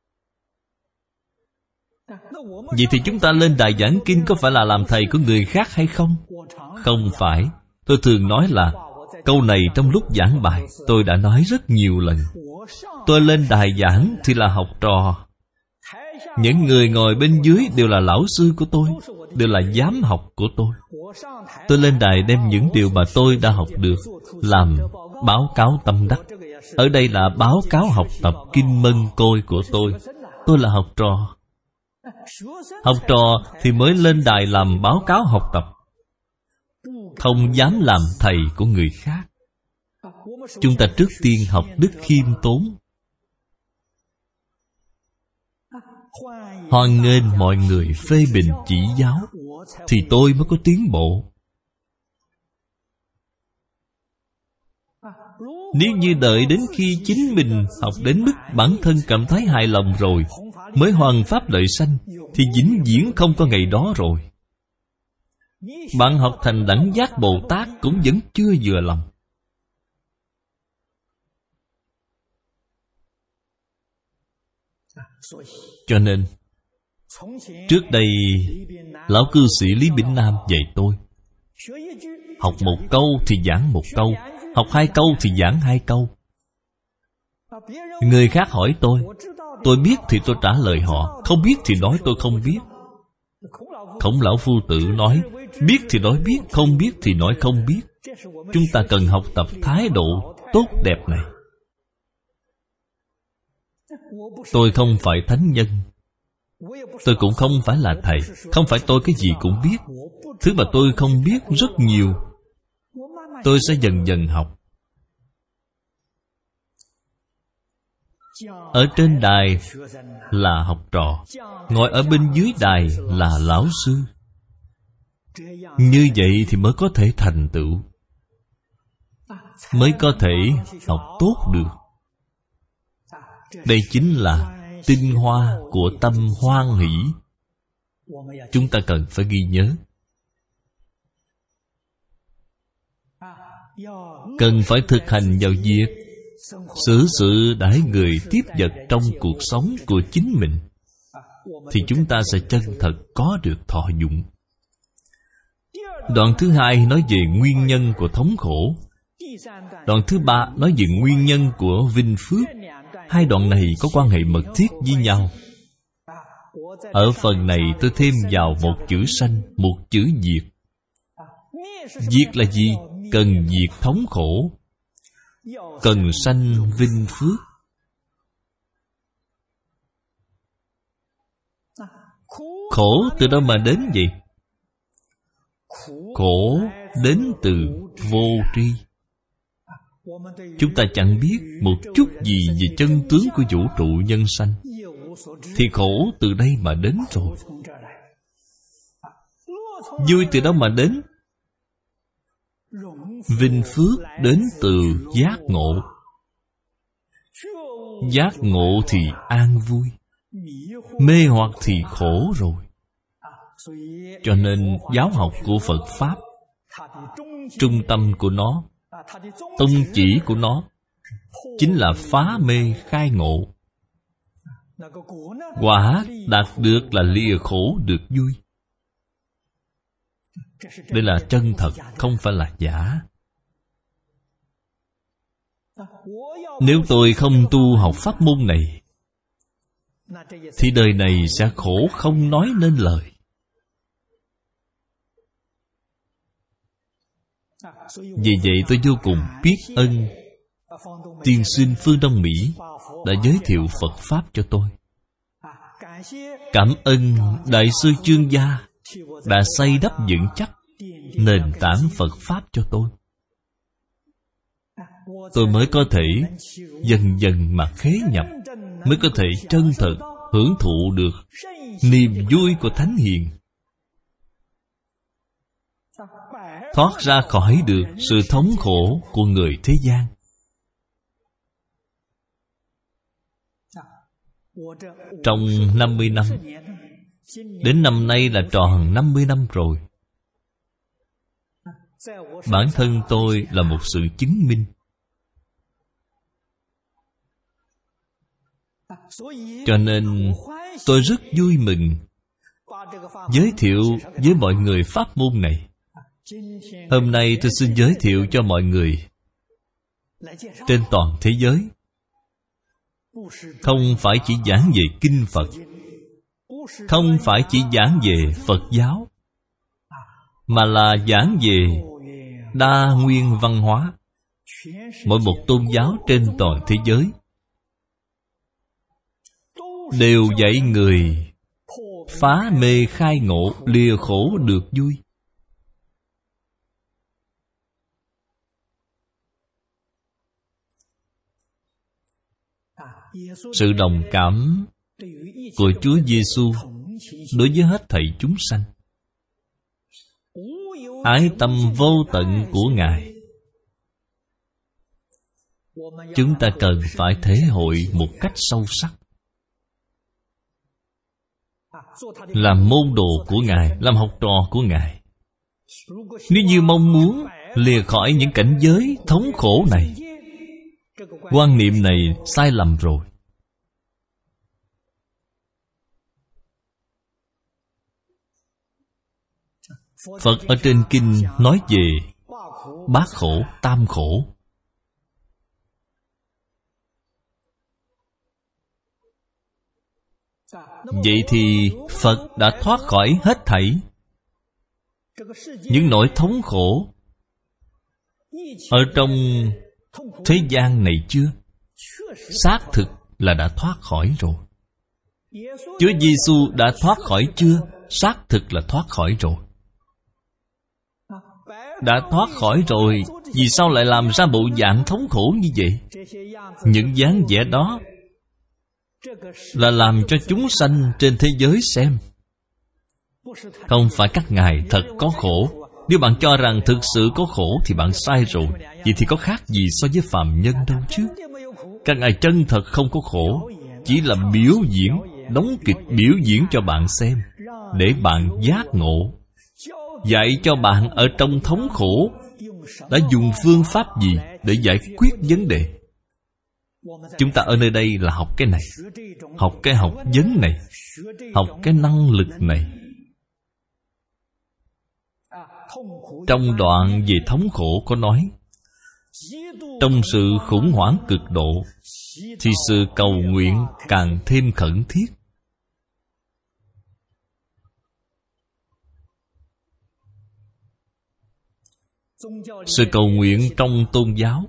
Vậy thì chúng ta lên đài giảng kinh có phải là làm thầy của người khác hay không? Không phải. Tôi thường nói là câu này trong lúc giảng bài tôi đã nói rất nhiều lần. Tôi lên đài giảng thì là học trò. Những người ngồi bên dưới đều là lão sư của tôi, đều là giám học của tôi. Tôi lên đài đem những điều mà tôi đã học được làm báo cáo tâm đắc. Ở đây là báo cáo học tập kinh mân côi của tôi. Tôi là học trò. Học trò thì mới lên đài làm báo cáo học tập, không dám làm thầy của người khác. Chúng ta trước tiên học đức khiêm tốn. Hoan nghênh mọi người phê bình chỉ giáo, thì tôi mới có tiến bộ. Nếu như đợi đến khi chính mình học đến mức bản thân cảm thấy hài lòng rồi mới hoằng pháp lợi sanh, thì vĩnh viễn không có ngày đó rồi. Bạn học thành đẳng giác Bồ Tát cũng vẫn chưa vừa lòng. Cho nên trước đây lão cư sĩ Lý Bỉnh Nam dạy tôi: học một câu thì giảng một câu, học hai câu thì giảng hai câu. Người khác hỏi tôi, tôi biết thì tôi trả lời họ, không biết thì nói tôi không biết. Khổng Lão Phu Tử nói: biết thì nói biết, không biết thì nói không biết. Chúng ta cần học tập thái độ tốt đẹp này. Tôi không phải thánh nhân, tôi cũng không phải là thầy. Không phải tôi cái gì cũng biết. Thứ mà tôi không biết rất nhiều. Tôi sẽ dần dần học. Ở trên đài là học trò, ngồi ở bên dưới đài là lão sư. Như vậy thì mới có thể thành tựu, mới có thể học tốt được. Đây chính là tinh hoa của tâm hoan hỷ. Chúng ta cần phải ghi nhớ. Cần phải thực hành vào việc xử sự đãi người tiếp vật trong cuộc sống của chính mình, thì chúng ta sẽ chân thật có được thọ dụng. Đoạn thứ hai nói về nguyên nhân của thống khổ. Đoạn thứ ba nói về nguyên nhân của vinh phước. Hai đoạn này có quan hệ mật thiết với nhau. Ở phần này tôi thêm vào một chữ sanh, một chữ diệt. Diệt là gì? Cần diệt thống khổ, cần sanh vinh phước. Khổ từ đâu mà đến vậy? Khổ đến từ vô tri. Chúng ta chẳng biết một chút gì về chân tướng của vũ trụ nhân sanh, thì khổ từ đây mà đến rồi. Vui từ đâu mà đến? Vinh phước đến từ giác ngộ. Giác ngộ thì an vui, mê hoặc thì khổ rồi. Cho nên giáo học của Phật Pháp, trung tâm của nó, tông chỉ của nó chính là phá mê khai ngộ. Quả đạt được là lìa khổ được vui. Đây là chân thật, không phải là giả. Nếu tôi không tu học pháp môn này, thì đời này sẽ khổ không nói nên lời. Vì vậy tôi vô cùng biết ơn tiên sinh Phương Đông Mỹ đã giới thiệu Phật Pháp cho tôi. Cảm ơn Đại sư Chương Gia đã xây đắp vững chắc nền tảng Phật Pháp cho tôi. Tôi mới có thể dần dần mà khế nhập, mới có thể chân thật hưởng thụ được niềm vui của Thánh Hiền, thoát ra khỏi được sự thống khổ của người thế gian. Trong năm mươi năm, đến năm nay là tròn năm mươi năm rồi, bản thân tôi là một sự chứng minh. Cho nên tôi rất vui mừng giới thiệu với mọi người pháp môn này. Hôm nay tôi xin giới thiệu cho mọi người trên toàn thế giới. Không phải chỉ giảng về kinh Phật, không phải chỉ giảng về Phật giáo, mà là giảng về đa nguyên văn hóa. Mỗi một tôn giáo trên toàn thế giới đều dạy người phá mê khai ngộ, lìa khổ được vui. Sự đồng cảm của Chúa Giêsu đối với hết thảy chúng sanh, ái tâm vô tận của Ngài, chúng ta cần phải thể hội một cách sâu sắc. Làm môn đồ của Ngài, làm học trò của Ngài, nếu như mong muốn lìa khỏi những cảnh giới thống khổ này, quan niệm này sai lầm rồi. Phật ở trên kinh nói về bát khổ, tam khổ. Vậy thì Phật đã thoát khỏi hết thảy những nỗi thống khổ ở trong thế gian này chưa? Xác thực là đã thoát khỏi rồi. Chúa Giêsu đã thoát khỏi chưa? Xác thực là thoát khỏi rồi. Đã thoát khỏi rồi, vì sao lại làm ra bộ dạng thống khổ như vậy? Những dáng vẻ đó là làm cho chúng sanh trên thế giới xem. Không phải các ngài thật có khổ. Nếu bạn cho rằng thực sự có khổ thì bạn sai rồi. Vậy thì có khác gì so với phàm nhân đâu chứ? Các ngài chân thật không có khổ, chỉ là biểu diễn, đóng kịch biểu diễn cho bạn xem, để bạn giác ngộ, dạy cho bạn ở trong thống khổ đã dùng phương pháp gì để giải quyết vấn đề. Chúng ta ở nơi đây là học cái này, học cái học vấn này, học cái năng lực này. Trong đoạn về thống khổ có nói, trong sự khủng hoảng cực độ thì sự cầu nguyện càng thêm khẩn thiết. Sự cầu nguyện trong tôn giáo,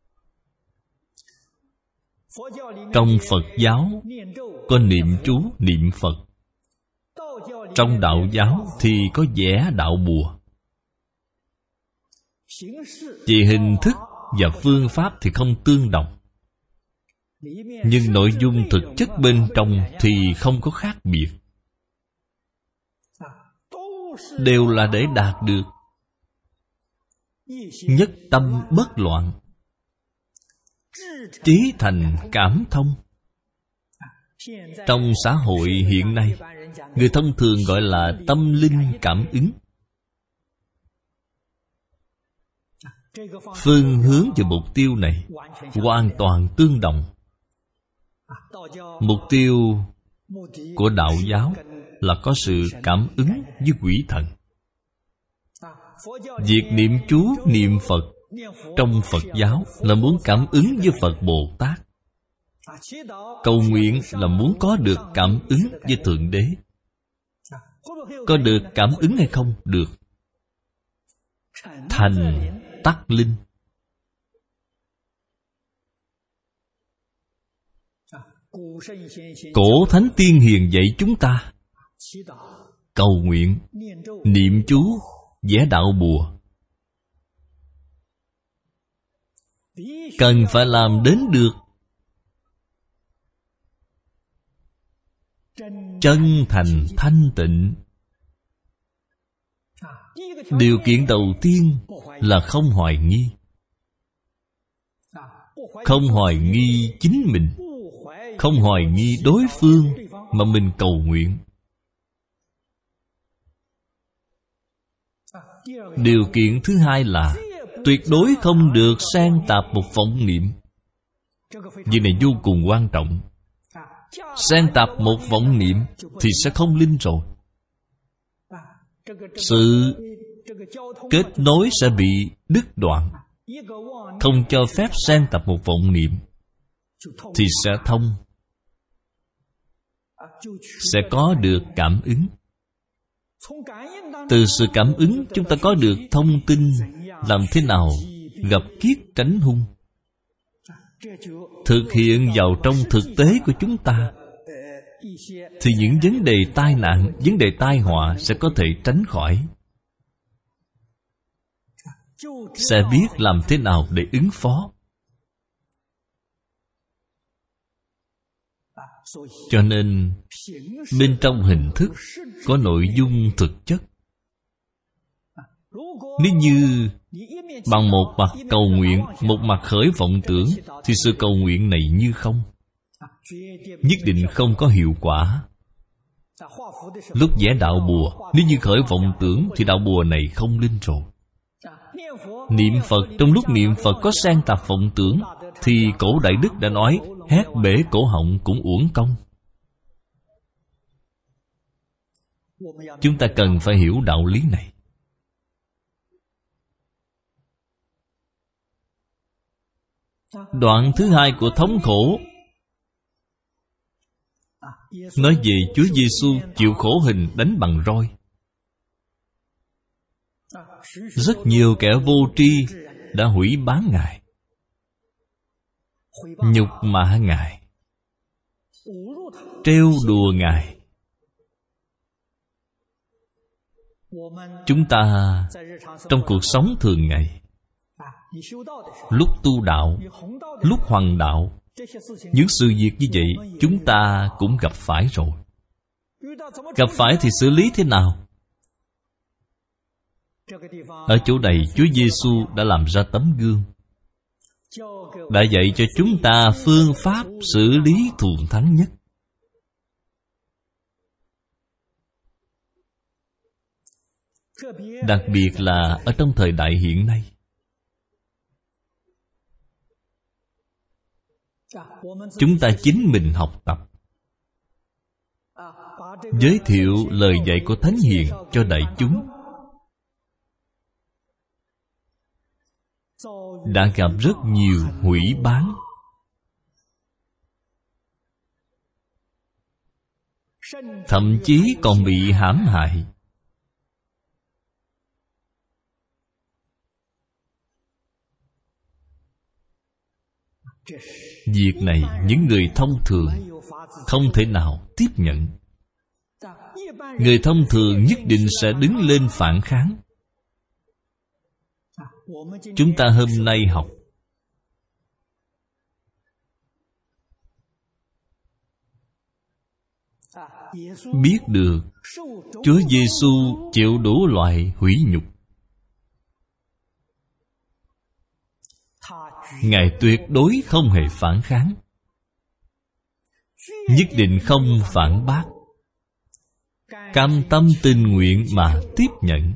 trong Phật giáo có niệm chú, niệm Phật. Trong đạo giáo thì có vẽ đạo bùa. Về hình thức và phương pháp thì không tương đồng, nhưng nội dung thực chất bên trong thì không có khác biệt. Đều là để đạt được nhất tâm bất loạn, trí thành cảm thông. Trong xã hội hiện nay, người thông thường gọi là tâm linh cảm ứng. Phương hướng và mục tiêu này hoàn toàn tương đồng. Mục tiêu của đạo giáo là có sự cảm ứng với quỷ thần. Việc niệm chú, niệm Phật trong Phật giáo là muốn cảm ứng với Phật Bồ Tát. Cầu nguyện là muốn có được cảm ứng với Thượng Đế. Có được cảm ứng hay không? Được. Thành tắc linh. Cổ thánh tiên hiền dạy chúng ta cầu nguyện, niệm chú, vẽ đạo bùa. Cần phải làm đến được chân thành thanh tịnh. Điều kiện đầu tiên là không hoài nghi. Không hoài nghi chính mình, không hoài nghi đối phương mà mình cầu nguyện. Điều kiện thứ hai là tuyệt đối không được xen tạp một vọng niệm. Việc này vô cùng quan trọng. Xen tạp một vọng niệm thì sẽ không linh rồi. Sự kết nối sẽ bị đứt đoạn. Không cho phép xen tạp một vọng niệm thì sẽ thông, sẽ có được cảm ứng. Từ sự cảm ứng chúng ta có được thông tin làm thế nào gặp kiết tránh hung, thực hiện vào trong thực tế của chúng ta, thì những vấn đề tai nạn, vấn đề tai họa sẽ có thể tránh khỏi. Sẽ biết làm thế nào để ứng phó. Cho nên bên trong hình thức có nội dung thực chất. Nếu như bằng một mặt cầu nguyện, một mặt khởi vọng tưởng, thì sự cầu nguyện này như không, nhất định không có hiệu quả. Lúc vẽ đạo bùa, nếu như khởi vọng tưởng thì đạo bùa này không linh rồi. Niệm Phật, trong lúc niệm Phật có xen tạp vọng tưởng, thì cổ Đại Đức đã nói hét bể cổ họng cũng uổng công. Chúng ta cần phải hiểu đạo lý này. Đoạn thứ hai của thống khổ nói về Chúa Giêsu chịu khổ hình đánh bằng roi. Rất nhiều kẻ vô tri đã hủy báng Ngài, nhục mạ Ngài, trêu đùa Ngài. Chúng ta trong cuộc sống thường ngày, lúc tu đạo, lúc hoằng đạo, những sự việc như vậy chúng ta cũng gặp phải rồi. Gặp phải thì xử lý thế nào? Ở chỗ này Chúa Giêsu đã làm ra tấm gương, đã dạy cho chúng ta phương pháp xử lý thuần thắng nhất. Đặc biệt là ở trong thời đại hiện nay, chúng ta chính mình học tập, giới thiệu lời dạy của Thánh Hiền cho đại chúng, đã gặp rất nhiều hủy báng. Thậm chí còn bị hãm hại. Việc này những người thông thường không thể nào tiếp nhận. Người thông thường nhất định sẽ đứng lên phản kháng. Chúng ta hôm nay học biết được Chúa Giêsu chịu đủ loại hủy nhục. Ngài tuyệt đối không hề phản kháng, nhất định không phản bác, cam tâm tình nguyện mà tiếp nhận.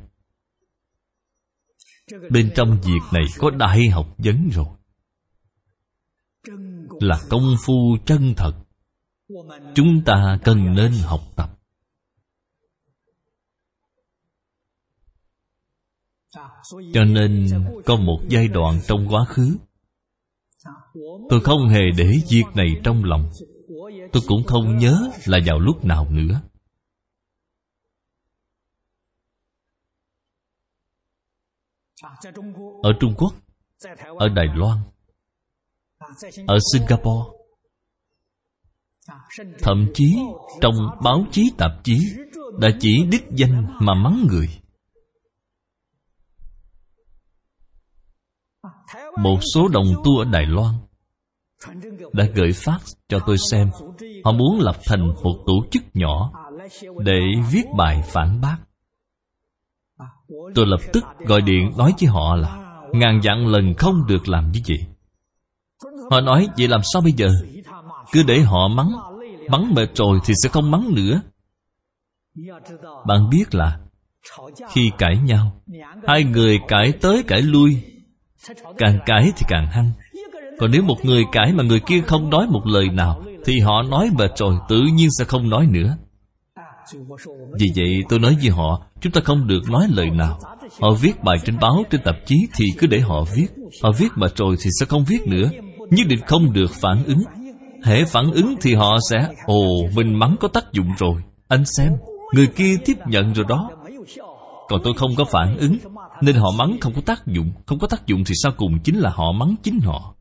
Bên trong việc này có đại học vấn rồi, là công phu chân thật. Chúng ta cần nên học tập. Cho nên có một giai đoạn trong quá khứ, Tôi không hề để việc này trong lòng. Tôi cũng không nhớ là vào lúc nào nữa. Ở Trung Quốc, ở Đài Loan, ở Singapore, thậm chí trong báo chí tạp chí đã chỉ đích danh mà mắng người. Một số đồng tu ở Đài Loan đã gửi fax cho tôi xem. Họ muốn lập thành một tổ chức nhỏ để viết bài phản bác. Tôi lập tức gọi điện nói với họ là ngàn vạn lần không được làm như vậy. Họ nói vậy làm sao bây giờ? Cứ để họ mắng, mắng mệt rồi thì sẽ không mắng nữa. Bạn biết là khi cãi nhau, hai người cãi tới cãi lui, càng cãi thì càng hăng. Còn nếu một người cãi mà người kia không nói một lời nào, thì họ nói mệt rồi tự nhiên sẽ không nói nữa. Vì vậy tôi nói với họ, chúng ta không được nói lời nào. Họ viết bài trên báo, trên tạp chí thì cứ để họ viết. Họ viết mệt rồi thì sẽ không viết nữa. Nhất định không được phản ứng. Hễ phản ứng thì họ sẽ ồ, mình mắng có tác dụng rồi. Anh xem, người kia tiếp nhận rồi đó. Còn tôi không có phản ứng, nên họ mắng không có tác dụng. Không có tác dụng thì sau cùng chính là họ mắng chính họ.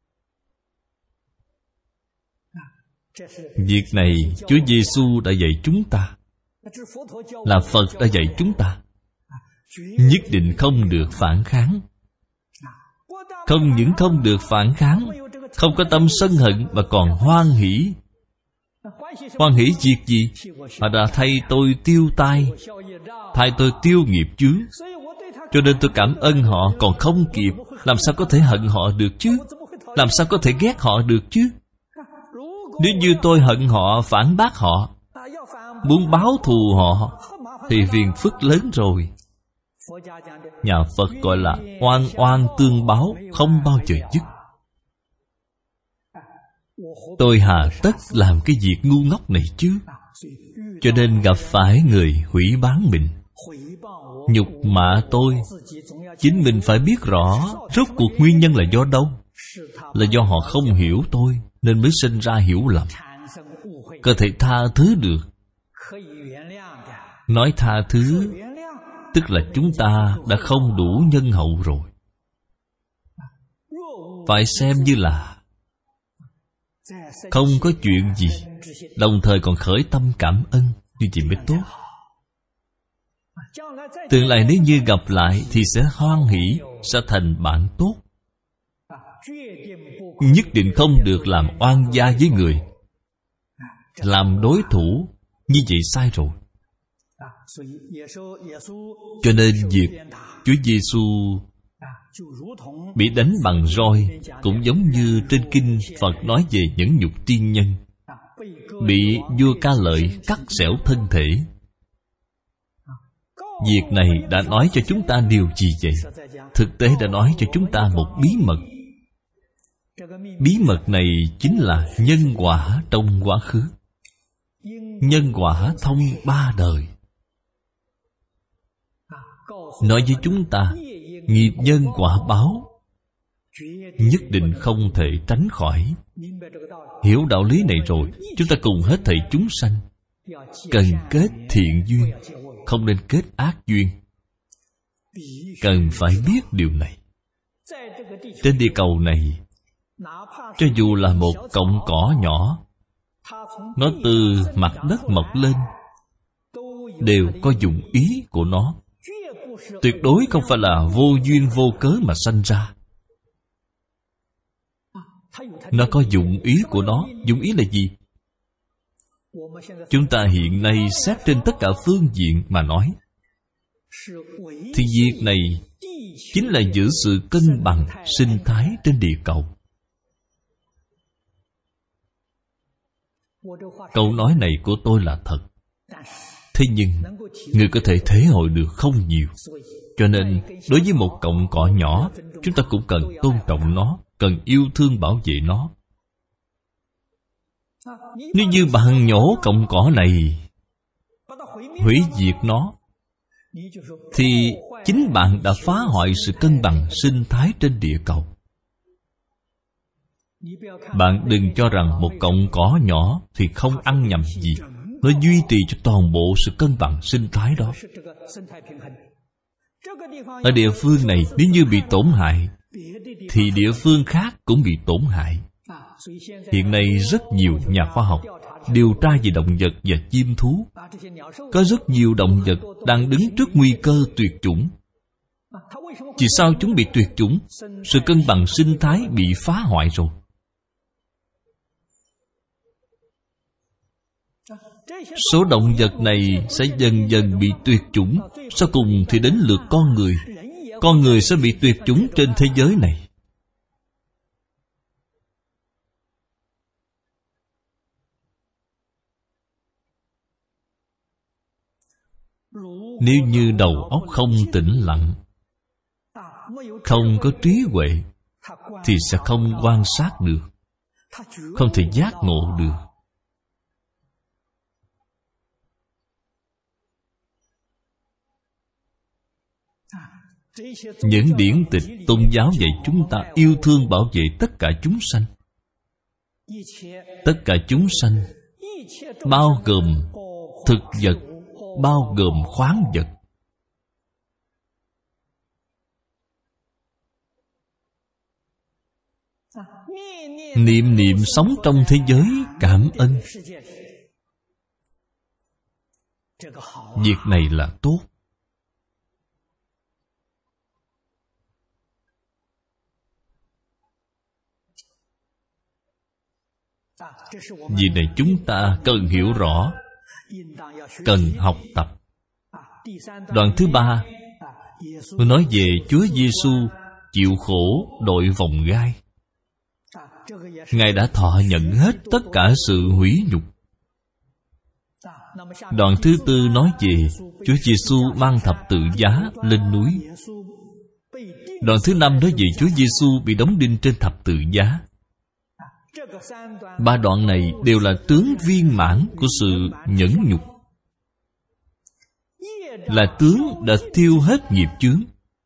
Việc này Chúa Giêsu đã dạy chúng ta, là Phật đã dạy chúng ta. Nhất định không được phản kháng. Không những không được phản kháng, không có tâm sân hận, mà còn hoan hỷ. Hoan hỷ việc gì? Họ đã thay tôi tiêu tai, thay tôi tiêu nghiệp chướng. Cho nên tôi cảm ơn họ còn không kịp. Làm sao có thể hận họ được chứ? Làm sao có thể ghét họ được chứ? Nếu như tôi hận họ, phản bác họ, muốn báo thù họ, thì phiền phức lớn rồi. Nhà Phật gọi là oan oan tương báo, không bao giờ dứt. Tôi hà tất làm cái việc ngu ngốc này chứ? Cho nên gặp phải người hủy báng mình, nhục mạ tôi, chính mình phải biết rõ rốt cuộc nguyên nhân là do đâu. Là do họ không hiểu tôi, nên mới sinh ra hiểu lầm. Có thể tha thứ được. Nói tha thứ tức là chúng ta đã không đủ nhân hậu rồi. Phải xem như là không có chuyện gì, đồng thời còn khởi tâm cảm ơn, như vậy mới tốt. Tương lai nếu như gặp lại thì sẽ hoan hỷ, sẽ thành bạn tốt. Nhất định không được làm oan gia với người, làm đối thủ, như vậy sai rồi. Cho nên việc Chúa Giêsu bị đánh bằng roi cũng giống như trên kinh Phật nói về những nhục tiên nhân bị vua Ca Lợi cắt xẻo thân thể. Việc này đã nói cho chúng ta điều gì vậy? Thực tế đã nói cho chúng ta một bí mật. Bí mật này chính là nhân quả trong quá khứ. Nhân quả thông ba đời. Nói với chúng ta, nghiệp nhân quả báo nhất định không thể tránh khỏi. Hiểu đạo lý này rồi, chúng ta cùng hết thảy chúng sanh cần kết thiện duyên, không nên kết ác duyên. Cần phải biết điều này. Trên địa cầu này, cho dù là một cọng cỏ nhỏ, nó từ mặt đất mọc lên đều có dụng ý của nó. Tuyệt đối không phải là vô duyên vô cớ mà sanh ra. Nó có dụng ý của nó. Dụng ý là gì? Chúng ta hiện nay xét trên tất cả phương diện mà nói, thì việc này chính là giữ sự cân bằng sinh thái trên địa cầu. Câu nói này của tôi là thật. Thế nhưng người có thể thể hội được không nhiều. Cho nên đối với một cọng cỏ nhỏ, chúng ta cũng cần tôn trọng nó, cần yêu thương bảo vệ nó. Nếu như bạn nhổ cọng cỏ này, hủy diệt nó, thì chính bạn đã phá hoại sự cân bằng sinh thái trên địa cầu. Bạn đừng cho rằng một cọng cỏ nhỏ thì không ăn nhầm gì. Nó duy trì cho toàn bộ sự cân bằng sinh thái đó. Ở địa phương này nếu như bị tổn hại thì địa phương khác cũng bị tổn hại. Hiện nay rất nhiều nhà khoa học điều tra về động vật và chim thú. Có rất nhiều động vật đang đứng trước nguy cơ tuyệt chủng. Vì sao chúng bị tuyệt chủng? Sự cân bằng sinh thái bị phá hoại rồi. Số động vật này sẽ dần dần bị tuyệt chủng. Sau cùng thì đến lượt con người. Con người sẽ bị tuyệt chủng trên thế giới này. Nếu như đầu óc không tĩnh lặng, không có trí huệ, thì sẽ không quan sát được, không thể giác ngộ được. Những điển tịch tôn giáo dạy chúng ta yêu thương bảo vệ tất cả chúng sanh. Tất cả chúng sanh bao gồm thực vật, bao gồm khoáng vật. Niệm niệm sống trong thế giới cảm ân. Việc này là tốt. Vì này chúng ta cần hiểu rõ, cần học tập. Đoạn thứ ba nói về Chúa Giêsu chịu khổ đội vòng gai. Ngài đã thọ nhận hết tất cả sự hủy nhục. Đoạn thứ tư nói về Chúa Giêsu mang thập tự giá lên núi. Đoạn thứ năm nói về Chúa Giêsu bị đóng đinh trên thập tự giá. Ba đoạn này đều là tướng viên mãn của sự nhẫn nhục, là tướng đã tiêu hết nghiệp chướng.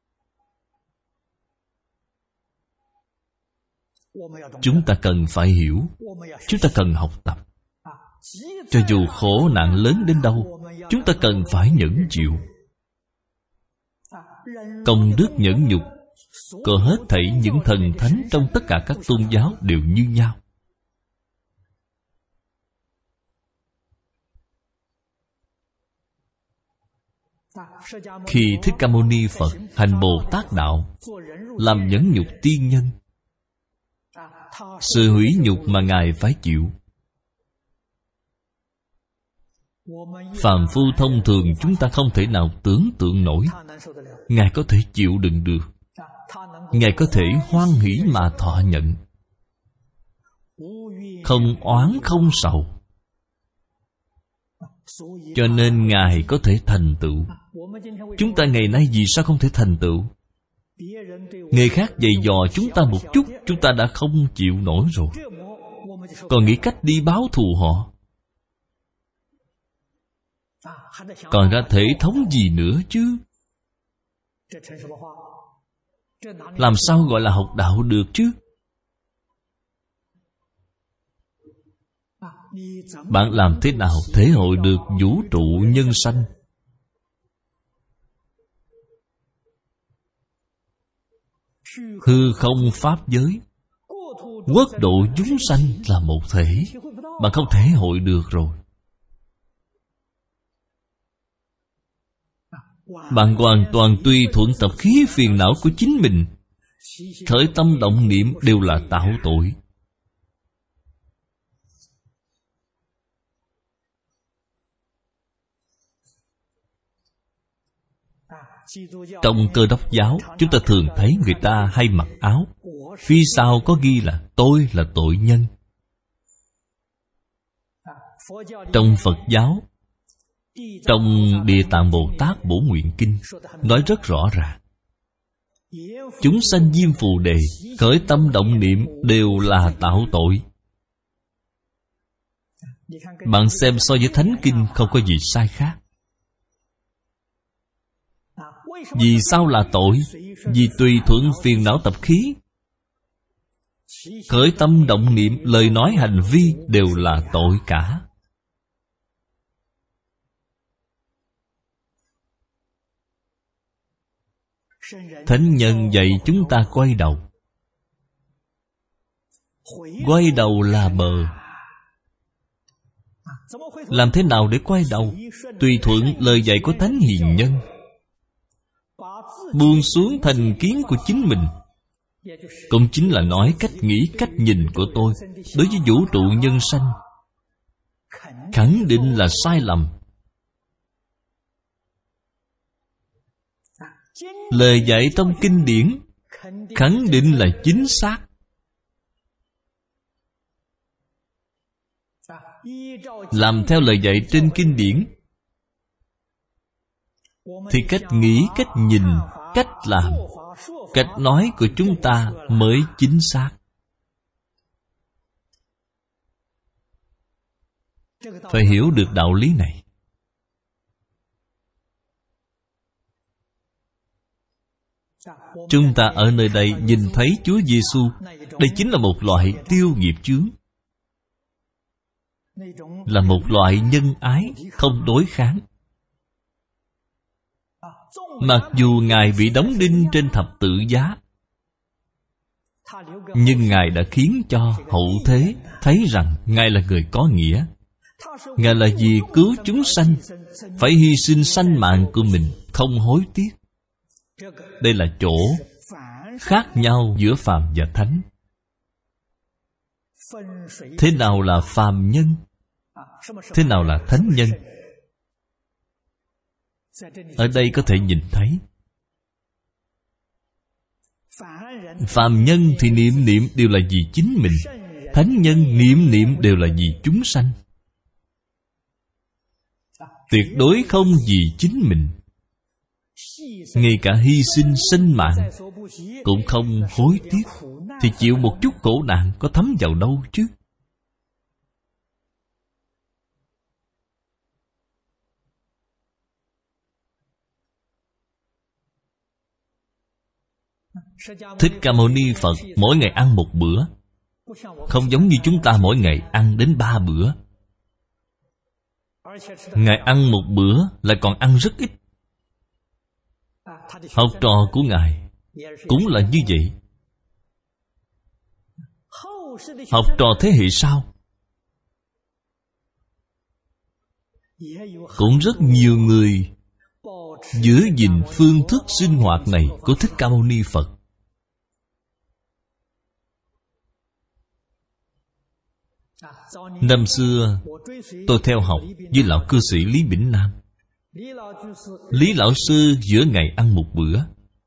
Chúng ta cần phải hiểu, chúng ta cần học tập. Cho dù khổ nạn lớn đến đâu, chúng ta cần phải nhẫn chịu. Công đức nhẫn nhục của hết thảy những thần thánh trong tất cả các tôn giáo đều như nhau. Khi Thích Ca Mâu Ni Phật hành Bồ Tát Đạo, làm nhẫn nhục tiên nhân, sự hủy nhục mà Ngài phải chịu, phàm phu thông thường chúng ta không thể nào tưởng tượng nổi. Ngài có thể chịu đựng được. Ngài có thể hoan hỷ mà thọ nhận, không oán không sầu. Cho nên Ngài có thể thành tựu. Chúng ta ngày nay vì sao không thể thành tựu? Người khác giày dò chúng ta một chút, chúng ta đã không chịu nổi rồi, còn nghĩ cách đi báo thù họ. Còn ra thể thống gì nữa chứ? Làm sao gọi là học đạo được chứ? Bạn làm thế nào thể hội được vũ trụ nhân sanh? Hư không pháp giới, quốc độ chúng sanh là một thể. Bạn không thể hội được rồi. Bạn hoàn toàn tùy thuận tập khí phiền não của chính mình. Khởi tâm động niệm đều là tạo tội. Trong Cơ Đốc giáo, chúng ta thường thấy người ta hay mặc áo, phía sau có ghi là tôi là tội nhân. Trong Phật giáo, trong Địa Tạng Bồ Tát Bổ Nguyện Kinh nói rất rõ ràng, chúng sanh Diêm Phù Đề khởi tâm động niệm đều là tạo tội. Bạn xem so với Thánh Kinh không có gì sai khác. Vì sao là tội? Vì tùy thuận phiền não tập khí. khởi tâm động niệm, lời nói hành vi đều là tội cả. Thánh nhân dạy chúng ta quay đầu. Quay đầu là bờ. Làm thế nào để quay đầu? Tùy thuận lời dạy của Thánh Hiền Nhân, buông xuống thành kiến của chính mình. Cũng chính là nói cách nghĩ, cách nhìn của tôi đối với vũ trụ nhân sanh khẳng định là sai lầm. Lời dạy trong kinh điển khẳng định là chính xác. Làm theo lời dạy trên kinh điển thì cách nghĩ, cách nhìn, cách làm, cách nói của chúng ta mới chính xác. Phải hiểu được đạo lý này. Chúng ta ở nơi đây nhìn thấy Chúa Giêsu, đây chính là một loại tiêu nghiệp chướng, là một loại nhân ái không đối kháng. Mặc dù Ngài bị đóng đinh trên thập tự giá, nhưng Ngài đã khiến cho hậu thế thấy rằng Ngài là người có nghĩa. Ngài là vì cứu chúng sanh, phải hy sinh sanh mạng của mình, không hối tiếc. Đây là chỗ khác nhau giữa phàm và thánh. Thế nào là phàm nhân? Thế nào là thánh nhân? Ở đây có thể nhìn thấy. Phàm nhân thì niệm niệm đều là vì chính mình. Thánh nhân niệm niệm đều là vì chúng sanh. Tuyệt đối không vì chính mình. Ngay cả hy sinh sinh mạng cũng không hối tiếc, thì chịu một chút khổ nạn có thấm vào đâu chứ? Thích Ca Mâu Ni Phật mỗi ngày ăn một bữa, không giống như chúng ta mỗi ngày ăn đến ba bữa. Ngài ăn một bữa lại còn ăn rất ít. Học trò của Ngài cũng là như vậy. Học trò thế hệ sau cũng rất nhiều người giữ gìn phương thức sinh hoạt này của Thích Ca Mâu Ni Phật. Năm xưa tôi theo học với lão cư sĩ Lý Bỉnh Nam. Lý lão sư giữa ngày ăn một bữa,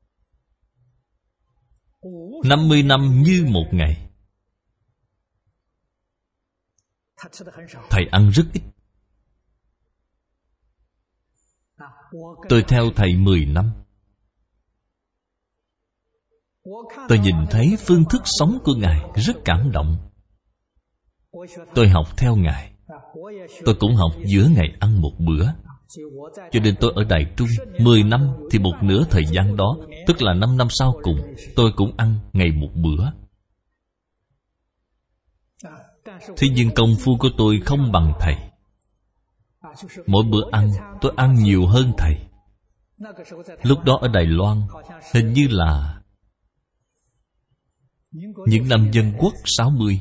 năm mươi năm như một ngày. Thầy ăn rất ít. Tôi theo thầy mười năm. Tôi nhìn thấy phương thức sống của Ngài rất cảm động. Tôi học theo Ngài. Tôi cũng học giữa ngày ăn một bữa. Cho nên tôi ở Đài Trung mười năm thì một nửa thời gian đó, tức là năm năm sau cùng, tôi cũng ăn ngày một bữa. Thế nhưng công phu của tôi không bằng thầy. Mỗi bữa ăn tôi ăn nhiều hơn thầy. Lúc đó ở Đài Loan, hình như là những năm Dân Quốc sáu mươi.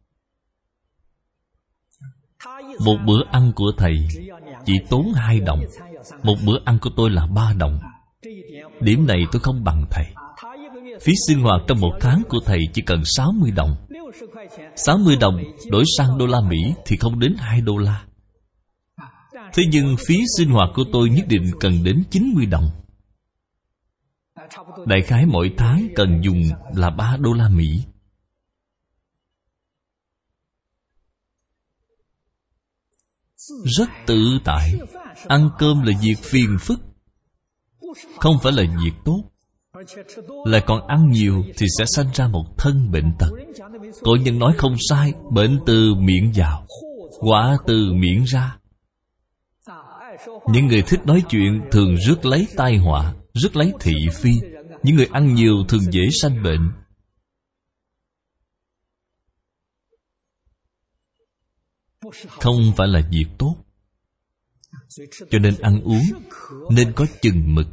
Một bữa ăn của thầy chỉ tốn hai đồng. Một bữa ăn của tôi là ba đồng. Điểm này tôi không bằng thầy. Phí sinh hoạt trong một tháng của thầy chỉ cần sáu mươi đồng. sáu mươi đồng đổi sang đô la Mỹ thì không đến hai đô la. Thế nhưng phí sinh hoạt của tôi nhất định cần đến chín mươi đồng. Đại khái mỗi tháng cần dùng là ba đô la Mỹ. Rất tự tại. Ăn cơm là việc phiền phức, không phải là việc tốt. Lại còn ăn nhiều thì sẽ sanh ra một thân bệnh tật. Cổ nhân nói không sai, bệnh từ miệng vào, quả từ miệng ra. Những người thích nói chuyện thường rước lấy tai họa, rước lấy thị phi. Những người ăn nhiều thường dễ sanh bệnh. không phải là việc tốt. Cho nên ăn uống nên có chừng mực,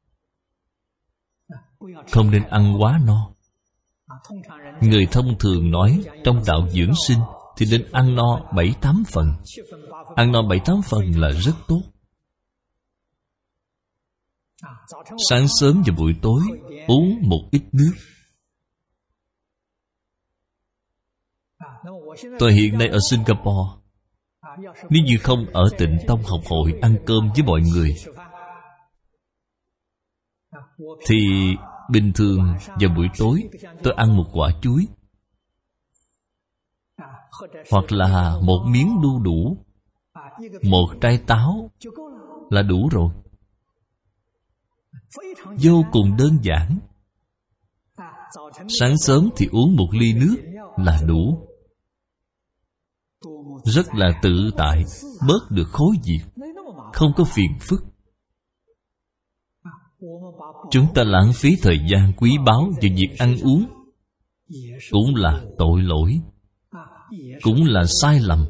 không nên ăn quá no. Người thông thường nói trong đạo dưỡng sinh thì nên ăn no bảy tám phần. Ăn no bảy tám phần là rất tốt. Sáng sớm và buổi tối uống một ít nước. Tôi hiện nay ở Singapore, nếu như không ở Tịnh Tông học hội ăn cơm với mọi người, thì bình thường vào buổi tối tôi ăn một quả chuối, hoặc là một miếng đu đủ, một trái táo là đủ rồi. Vô cùng đơn giản. Sáng sớm thì uống một ly nước là đủ. Rất là tự tại, bớt được khối việc, không có phiền phức. Chúng ta lãng phí thời gian quý báu vào việc ăn uống cũng là tội lỗi, cũng là sai lầm.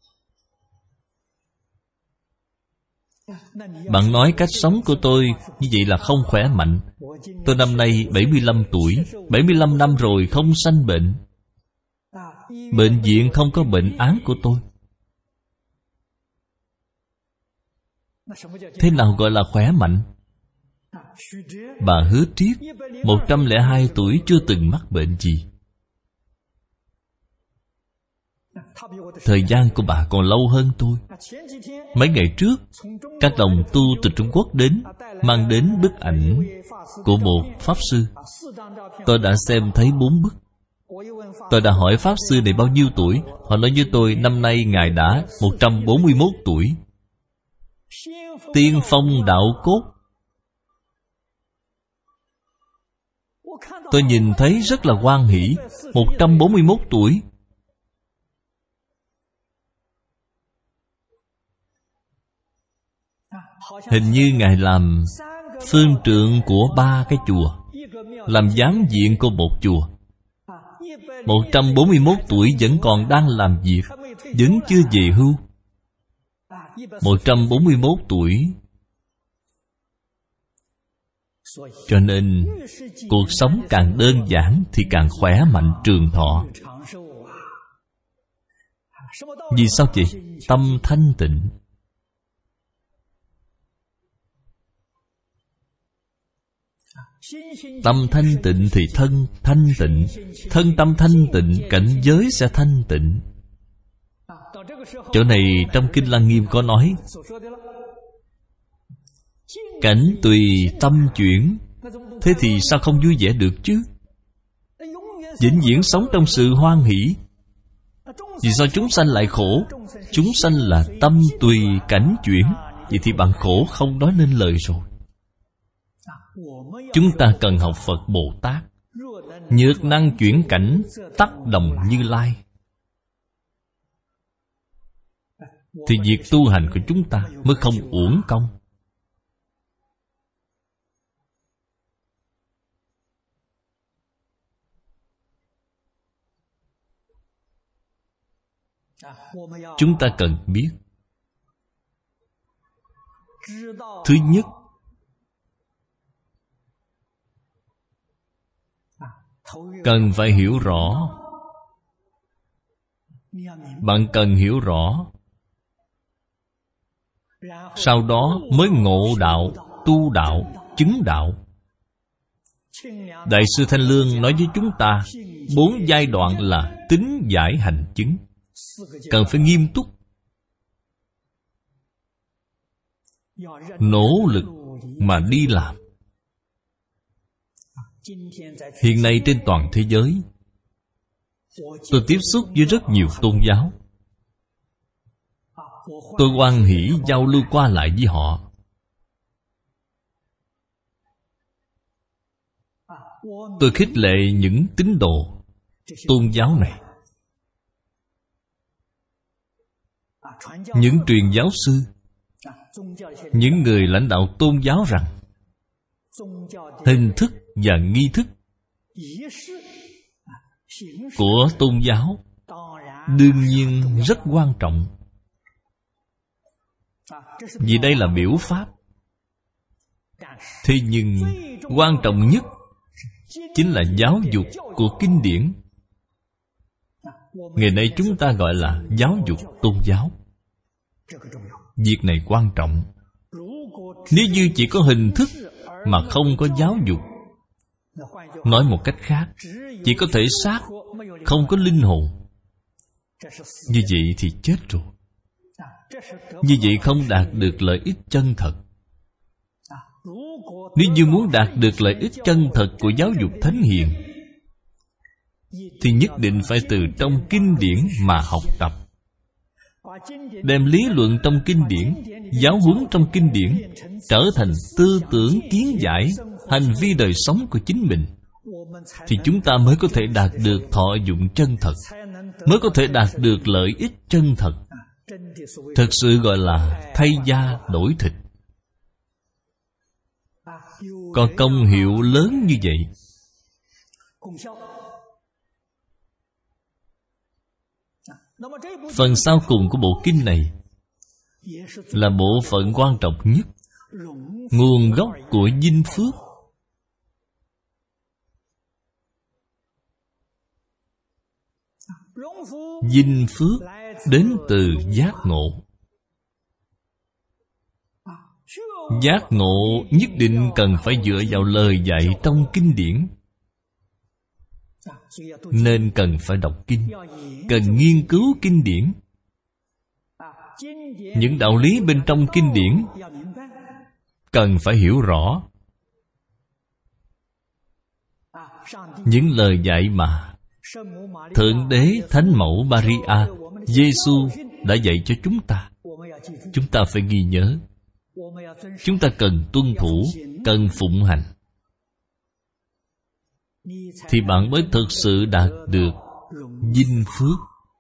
Bạn nói cách sống của tôi như vậy là không khỏe mạnh. Tôi năm nay bảy mươi lăm tuổi, bảy mươi lăm năm rồi không sanh bệnh. Bệnh viện không có bệnh án của tôi. Thế nào gọi là khỏe mạnh? Bà Hứa Triết một trăm lẻ hai tuổi chưa từng mắc bệnh gì. Thời gian của bà còn lâu hơn tôi. Mấy ngày trước, các đồng tu từ Trung Quốc đến, mang đến bức ảnh của một Pháp Sư. Tôi đã xem thấy bốn bức. Tôi đã hỏi Pháp Sư này bao nhiêu tuổi. Họ nói với tôi năm nay Ngài đã một trăm bốn mươi mốt tuổi. Tiên phong đạo cốt. Tôi nhìn thấy rất là hoan hỷ. Một trăm bốn mươi mốt tuổi. Hình như Ngài làm phương trượng của ba cái chùa, làm giám viện của một chùa. Một trăm bốn mươi mốt tuổi vẫn còn đang làm việc, vẫn chưa về hưu. Một trăm bốn mươi mốt tuổi. Cho nên cuộc sống càng đơn giản thì càng khỏe mạnh trường thọ. Vì sao vậy? Tâm thanh tịnh. Tâm thanh tịnh thì thân thanh tịnh. Thân tâm thanh tịnh, cảnh giới sẽ thanh tịnh. Chỗ này trong Kinh Lăng Nghiêm có nói: cảnh tùy tâm chuyển. Thế thì sao không vui vẻ được chứ? Vĩnh viễn sống trong sự hoan hỷ. Vì sao chúng sanh lại khổ? Chúng sanh là tâm tùy cảnh chuyển. Vậy thì bạn khổ không nói nên lời rồi. Chúng ta cần học Phật Bồ Tát. Nhược năng chuyển cảnh, tắc đồng Như Lai. Thì việc tu hành của chúng ta mới không uổng công. Chúng ta cần biết, thứ nhất, cần phải hiểu rõ. Bạn cần hiểu rõ, sau đó mới ngộ đạo, tu đạo, chứng đạo. Đại sư Thanh Lương nói với chúng ta, bốn giai đoạn là tín giải hành chứng. Cần phải nghiêm túc, nỗ lực mà đi làm. Hiện nay trên toàn thế giới, tôi tiếp xúc với rất nhiều tôn giáo. Tôi hoan hỷ giao lưu qua lại với họ. Tôi khích lệ những tín đồ tôn giáo này, những truyền giáo sư, những người lãnh đạo tôn giáo rằng hình thức và nghi thức của tôn giáo đương nhiên rất quan trọng. Vì đây là biểu pháp. Thế nhưng quan trọng nhất chính là giáo dục của kinh điển. Ngày nay chúng ta gọi là giáo dục tôn giáo. Việc này quan trọng. Nếu như chỉ có hình thức mà không có giáo dục, nói một cách khác, chỉ có thể xác, không có linh hồn, như vậy thì chết rồi. Như vậy không đạt được lợi ích chân thật. Nếu như muốn đạt được lợi ích chân thật của giáo dục thánh hiền, thì nhất định phải từ trong kinh điển mà học tập. Đem lý luận trong kinh điển, giáo huấn trong kinh điển trở thành tư tưởng kiến giải, hành vi đời sống của chính mình, thì chúng ta mới có thể đạt được thọ dụng chân thật, mới có thể đạt được lợi ích chân thật. Thực sự gọi là thay da đổi thịt. Có công hiệu lớn như vậy. Phần sau cùng của bộ kinh này là bộ phận quan trọng nhất, nguồn gốc của dinh phước. Dinh phước đến từ giác ngộ. Giác ngộ nhất định cần phải dựa vào lời dạy trong kinh điển. Nên cần phải đọc kinh, cần nghiên cứu kinh điển. Những đạo lý bên trong kinh điển cần phải hiểu rõ. Những lời dạy mà Thượng Đế Thánh Mẫu Maria, Giê-xu đã dạy cho chúng ta, chúng ta phải ghi nhớ. Chúng ta cần tuân thủ, cần phụng hành, thì bạn mới thực sự đạt được dinh phước.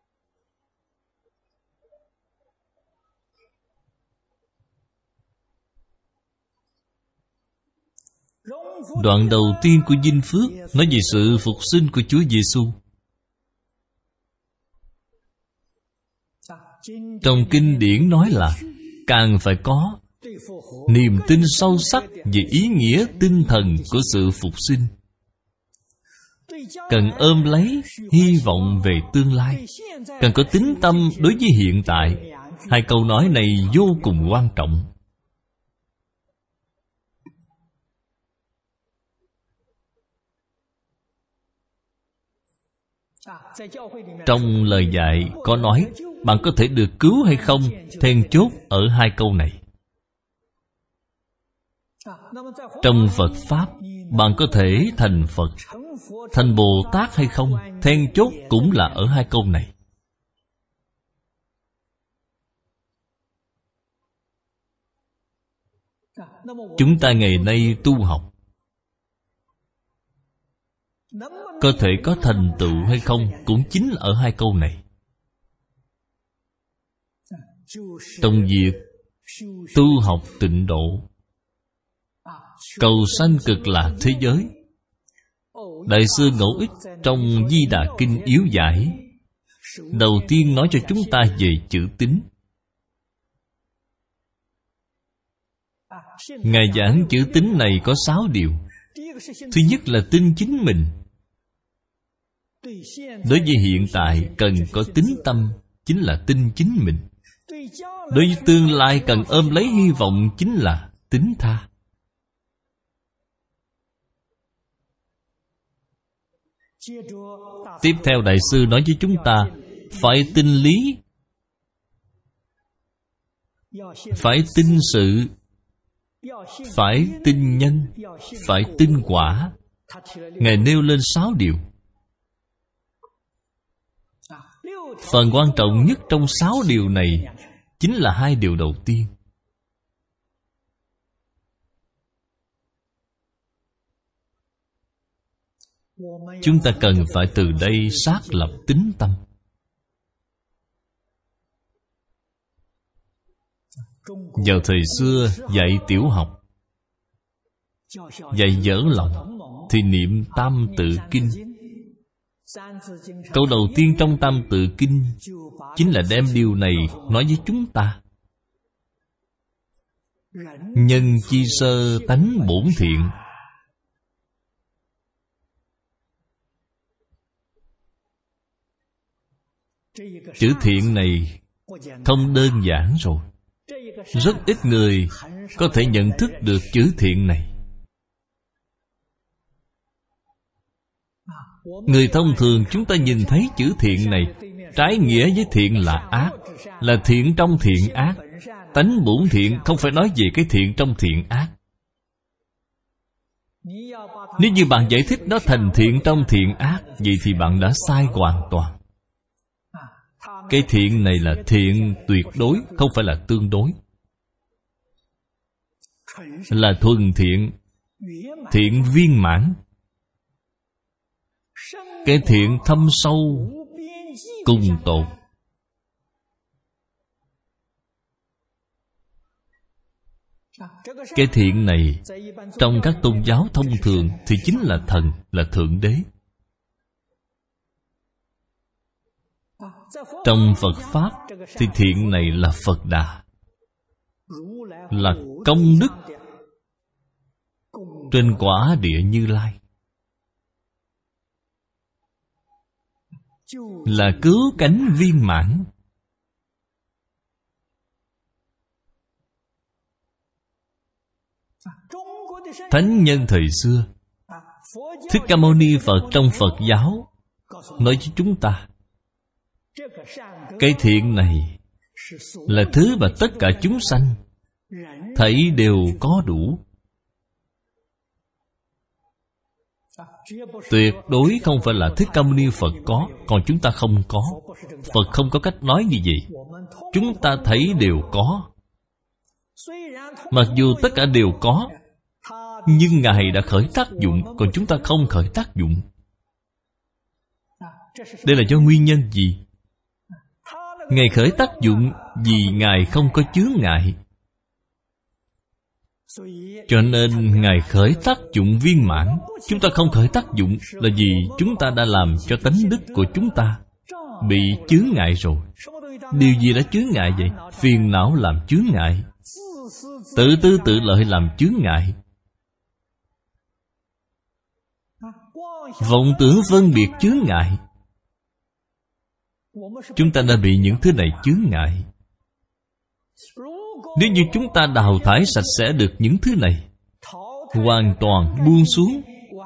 Đoạn đầu tiên của dinh phước nói về sự phục sinh của Chúa Giê-xu. Trong kinh điển nói là càng phải có niềm tin sâu sắc về ý nghĩa tinh thần của sự phục sinh, cần ôm lấy hy vọng về tương lai, cần có tín tâm đối với hiện tại. Hai câu nói này vô cùng quan trọng. Trong lời dạy có nói bạn có thể được cứu hay không, then chốt ở hai câu này. Trong Phật Pháp, bạn có thể thành Phật, thành Bồ Tát hay không, then chốt cũng là ở hai câu này. Chúng ta ngày nay tu học, có thể có thành tựu hay không cũng chính là ở hai câu này. Trong việc tu học tịnh độ, cầu sanh cực lạc thế giới, Đại sư Ngẫu Ích trong Di Đà Kinh yếu giải đầu tiên nói cho chúng ta về chữ tín. Ngài giảng chữ tín này có sáu điều. Thứ nhất là tin chính mình. Đối với hiện tại cần có tín tâm, chính là tin chính mình. Đối với tương lai cần ôm lấy hy vọng, chính là tín tha. Tiếp theo Đại sư nói với chúng ta phải tin lý, phải tin sự, phải tin nhân, phải tin quả. Ngài nêu lên sáu điều. Phần quan trọng nhất trong sáu điều này chính là hai điều đầu tiên. Chúng ta cần phải từ đây xác lập tín tâm. Vào thời xưa dạy tiểu học, dạy dở lòng thì niệm Tam Tự Kinh. Câu đầu tiên trong Tam Tự Kinh chính là đem điều này nói với chúng ta. Nhân chi sơ tánh bổn thiện. Chữ thiện này không đơn giản rồi. Rất ít người có thể nhận thức được chữ thiện này. Người thông thường chúng ta nhìn thấy chữ thiện này, trái nghĩa với thiện là ác, là thiện trong thiện ác. Tánh bổn thiện không phải nói về cái thiện trong thiện ác. Nếu như bạn giải thích nó thành thiện trong thiện ác, vậy thì bạn đã sai hoàn toàn. Cái thiện này là thiện tuyệt đối, không phải là tương đối. Là thuần thiện, thiện viên mãn. Cái thiện thâm sâu, cùng tột. Cái thiện này trong các tôn giáo thông thường thì chính là thần, là Thượng Đế. Trong Phật Pháp thì thiện này là Phật Đà, là công đức trên quả địa Như Lai, là cứu cánh viên mãn. Thánh nhân thời xưa, Thích Ca Mâu Ni Phật trong Phật giáo nói với chúng ta, cái thiện này là thứ mà tất cả chúng sanh thấy đều có đủ. Tuyệt đối không phải là Thích Ca Mâu Ni Phật có, còn chúng ta không có. Phật không có cách nói như vậy. Chúng ta thấy đều có. Mặc dù tất cả đều có, nhưng Ngài đã khởi tác dụng, còn chúng ta không khởi tác dụng. Đây là do nguyên nhân gì? Ngài khởi tác dụng vì Ngài không có chướng ngại. Cho nên Ngài khởi tác dụng viên mãn. Chúng ta không khởi tác dụng là vì chúng ta đã làm cho tánh đức của chúng ta bị chướng ngại rồi. Điều gì đã chướng ngại vậy? Phiền não làm chướng ngại, tự tư tự lợi làm chướng ngại, vọng tưởng phân biệt chướng ngại. Chúng ta đã bị những thứ này chướng ngại. Nếu như chúng ta đào thải sạch sẽ được những thứ này, hoàn toàn buông xuống,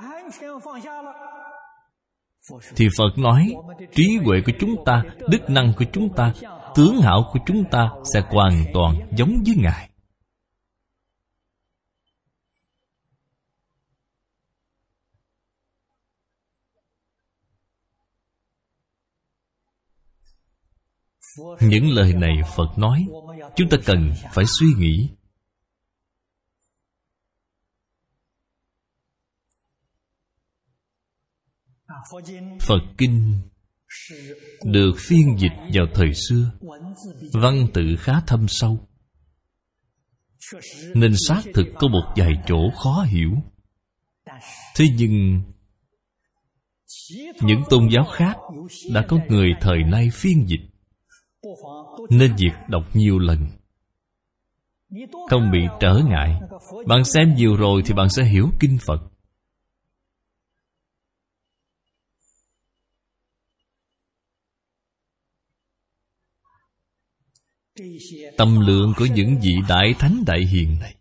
thì Phật nói trí huệ của chúng ta, đức năng của chúng ta, tướng hảo của chúng ta sẽ hoàn toàn giống với Ngài. Những lời này Phật nói, chúng ta cần phải suy nghĩ. Phật Kinh được phiên dịch vào thời xưa, văn tự khá thâm sâu, nên xác thực có một vài chỗ khó hiểu. Thế nhưng những tôn giáo khác đã có người thời nay phiên dịch, nên việc đọc nhiều lần không bị trở ngại. Bạn xem nhiều rồi thì bạn sẽ hiểu kinh Phật. Tâm lượng của những vị đại thánh đại hiền này,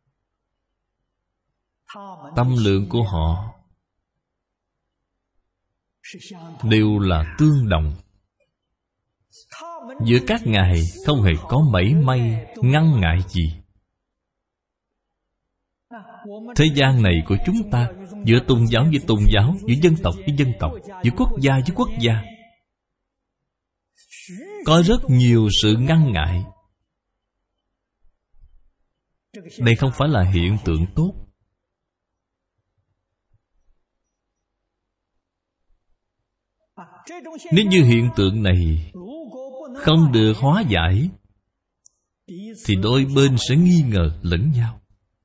tâm lượng của họ đều là tương đồng. Giữa các ngài không hề có mảy may ngăn ngại gì. Thế gian này của chúng ta, giữa tôn giáo với tôn giáo, giữa dân tộc với dân tộc, giữa quốc gia với quốc gia, có rất nhiều sự ngăn ngại. Đây không phải là hiện tượng tốt. Nếu như hiện tượng này không được hóa giải, thì đôi bên sẽ nghi ngờ lẫn nhau,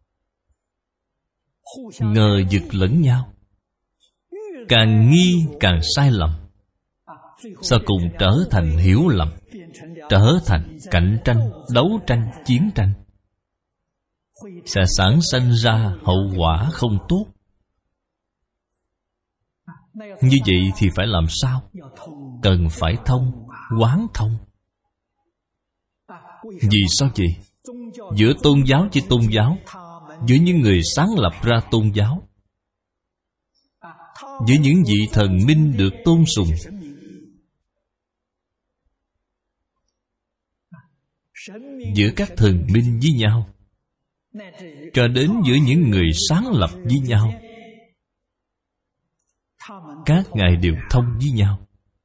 ngờ vực lẫn nhau, càng nghi càng sai lầm, sau cùng trở thành hiểu lầm, trở thành cạnh tranh, đấu tranh, chiến tranh. sẽ sản sinh ra hậu quả không tốt. Như vậy thì phải làm sao? Cần phải thông, quán thông. Vì sao vậy? Giữa tôn giáo với tôn giáo, giữa những người sáng lập ra tôn giáo, giữa những vị thần minh được tôn sùng, giữa các thần minh với nhau, cho đến giữa những người sáng lập với nhau, các ngài đều thông với nhau.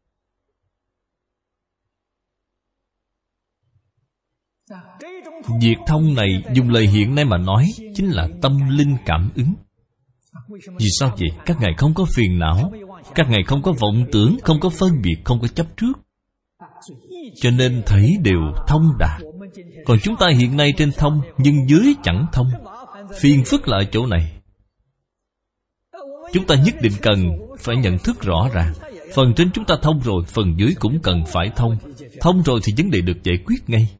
Việc thông này dùng lời hiện nay mà nói chính là tâm linh cảm ứng. Vì sao vậy? Các ngài không có phiền não, các ngài không có vọng tưởng, không có phân biệt, không có chấp trước, cho nên thấy đều thông đạt. Còn chúng ta hiện nay trên thông, nhưng dưới chẳng thông. Phiền phức là ở chỗ này. Chúng ta nhất định cần phải nhận thức rõ ràng. Phần trên chúng ta thông rồi, phần dưới cũng cần phải thông. Thông rồi thì vấn đề được giải quyết ngay,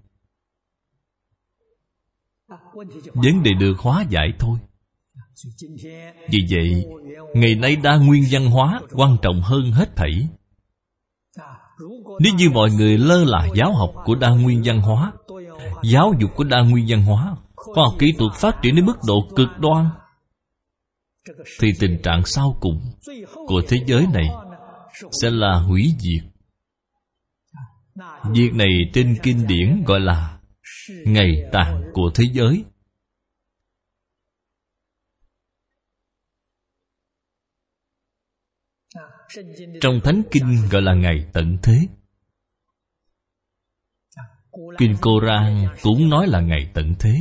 vấn đề được hóa giải thôi. Vì vậy, ngày nay đa nguyên văn hóa quan trọng hơn hết thảy. Nếu như mọi người lơ là giáo học của đa nguyên văn hóa, giáo dục của đa nguyên văn hóa, khoa học kỹ thuật phát triển đến mức độ cực đoan, thì tình trạng sau cùng của thế giới này sẽ là hủy diệt. Việc này trên kinh điển gọi là ngày tàn của thế giới. Trong Thánh Kinh gọi là ngày tận thế. Kinh Cô-rang cũng nói là ngày tận thế.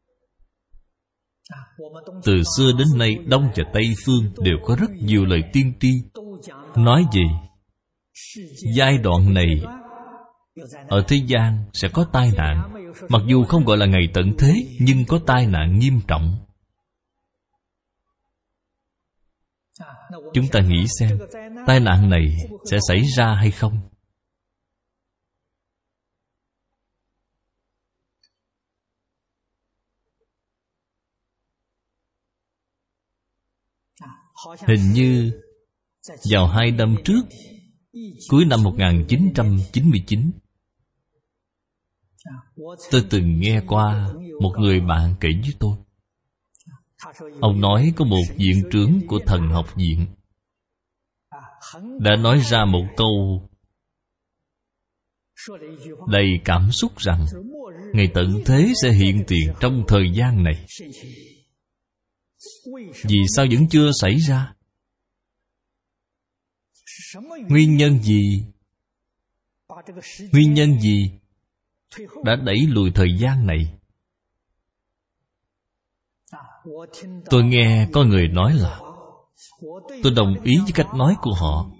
Từ xưa đến nay, Đông và Tây Phương đều có rất nhiều lời tiên tri nói về giai đoạn này ở thế gian sẽ có tai nạn. Mặc dù không gọi là ngày tận thế, nhưng có tai nạn nghiêm trọng. Chúng ta nghĩ xem, tai nạn này sẽ xảy ra hay không? Hình như vào hai năm trước, cuối năm một nghìn chín trăm chín mươi chín, tôi từng nghe qua một người bạn kể với tôi. Ông nói có một viện trưởng của thần học viện đã nói ra một câu đầy cảm xúc rằng ngày tận thế sẽ hiện tiền trong thời gian này. Vì sao vẫn chưa xảy ra? Nguyên nhân gì? Nguyên nhân gì đã đẩy lùi thời gian này? Tôi nghe có người nói là tôi đồng ý với cách nói của họ.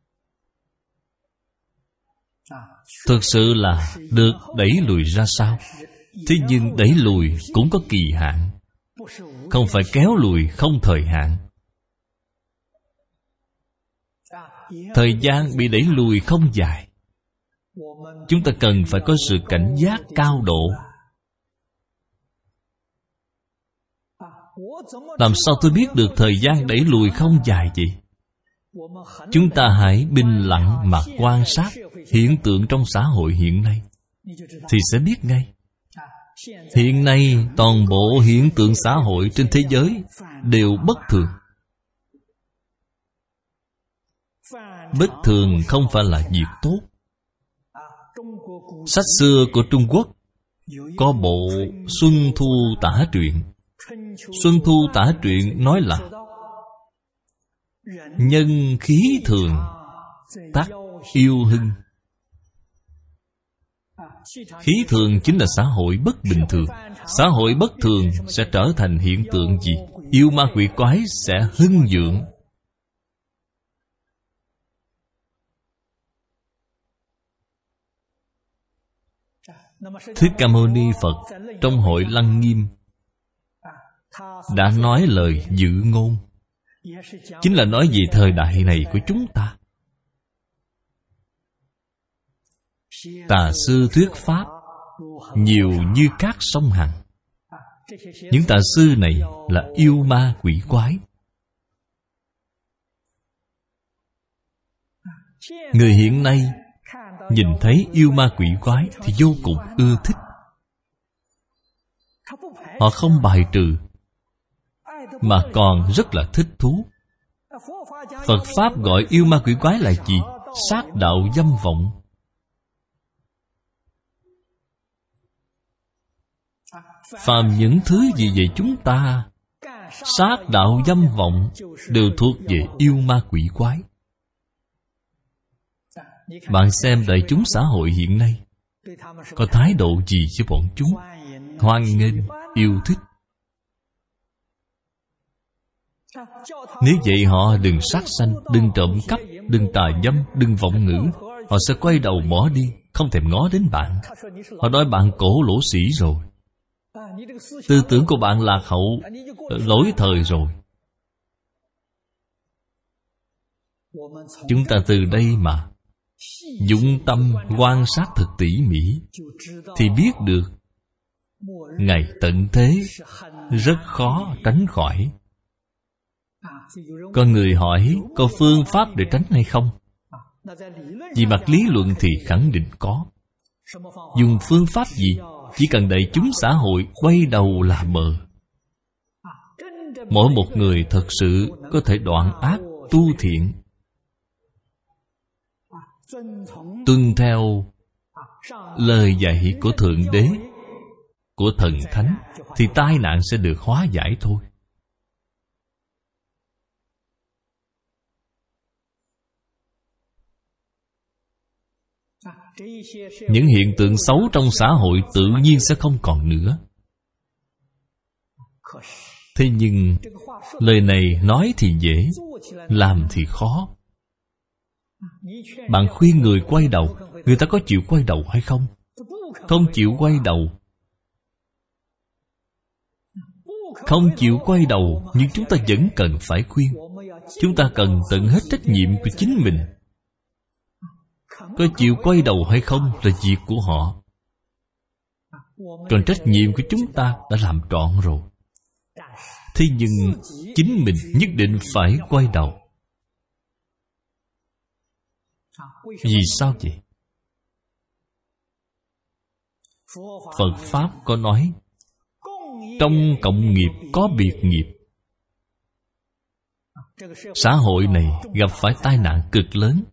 Thực sự là được đẩy lùi ra sao? Thế nhưng đẩy lùi cũng có kỳ hạn, không phải kéo lùi không thời hạn. Thời gian bị đẩy lùi không dài. Chúng ta cần phải có sự cảnh giác cao độ. Làm sao tôi biết được thời gian đẩy lùi không dài vậy? Chúng ta hãy bình lặng mà quan sát hiện tượng trong xã hội hiện nay, thì sẽ biết ngay. Hiện nay toàn bộ hiện tượng xã hội trên thế giới đều bất thường. Bất thường không phải là việc tốt. Sách xưa của Trung Quốc có bộ Xuân Thu Tả Truyện. Xuân Thu Tả Truyện nói là nhân khí thường, tắc yêu hưng. Khí thường chính là xã hội bất bình thường. Xã hội bất thường sẽ trở thành hiện tượng gì? Yêu ma quỷ quái sẽ hưng vượng. Thích Ca Mâu Ni Phật trong Hội Lăng Nghiêm đã nói lời dự ngôn, chính là nói về thời đại này của chúng ta. Tà sư thuyết pháp nhiều như cát sông Hằng, Những tà sư này là yêu ma quỷ quái. Người hiện nay nhìn thấy yêu ma quỷ quái thì vô cùng ưa thích. Họ không bài trừ, mà còn rất là thích thú. Phật Pháp gọi yêu ma quỷ quái là gì? Sát đạo dâm vọng. Phàm những thứ gì về chúng ta, sát đạo dâm vọng, đều thuộc về yêu ma quỷ quái. Bạn xem đại chúng xã hội hiện nay có thái độ gì với bọn chúng? Hoan nghênh, yêu thích. Nếu vậy họ đừng sát sanh, đừng trộm cắp, đừng tà dâm, đừng vọng ngữ, họ sẽ quay đầu bỏ đi, không thèm ngó đến bạn. Họ nói bạn cổ lỗ sĩ rồi, tư tưởng của bạn lạc hậu, lỗi thời rồi. Chúng ta từ đây mà dụng tâm quan sát thật tỉ mỉ thì biết được ngày tận thế rất khó tránh khỏi. Có người hỏi có phương pháp để tránh hay không? Vì mặt lý luận thì khẳng định có. Dùng phương pháp gì? Chỉ cần đại chúng xã hội quay đầu là bờ. Mỗi một người thật sự có thể đoạn ác tu thiện, tuân theo lời dạy của Thượng Đế, của Thần Thánh, thì tai nạn sẽ được hóa giải thôi. Những hiện tượng xấu trong xã hội tự nhiên sẽ không còn nữa. Thế nhưng lời này nói thì dễ, làm thì khó. Bạn khuyên người quay đầu, người ta có chịu quay đầu hay không? Không chịu quay đầu. Không chịu quay đầu, nhưng chúng ta vẫn cần phải khuyên. Chúng ta cần tận hết trách nhiệm của chính mình. Có chịu quay đầu hay không là việc của họ, còn trách nhiệm của chúng ta đã làm trọn rồi. Thế nhưng chính mình nhất định phải quay đầu. Vì sao vậy? Phật Pháp có nói trong cộng nghiệp có biệt nghiệp. Xã hội này gặp phải tai nạn cực lớn.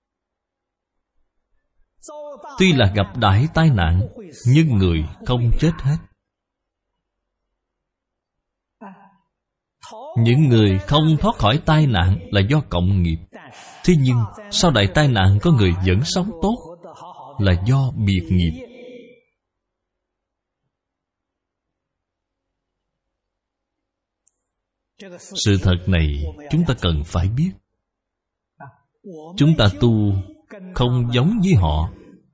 Tuy là gặp đại tai nạn, nhưng người không chết hết. Những người không thoát khỏi tai nạn là do cộng nghiệp. Thế nhưng sau đại tai nạn có người vẫn sống tốt, là do biệt nghiệp. Sự thật này chúng ta cần phải biết. Chúng ta tu không giống với họ.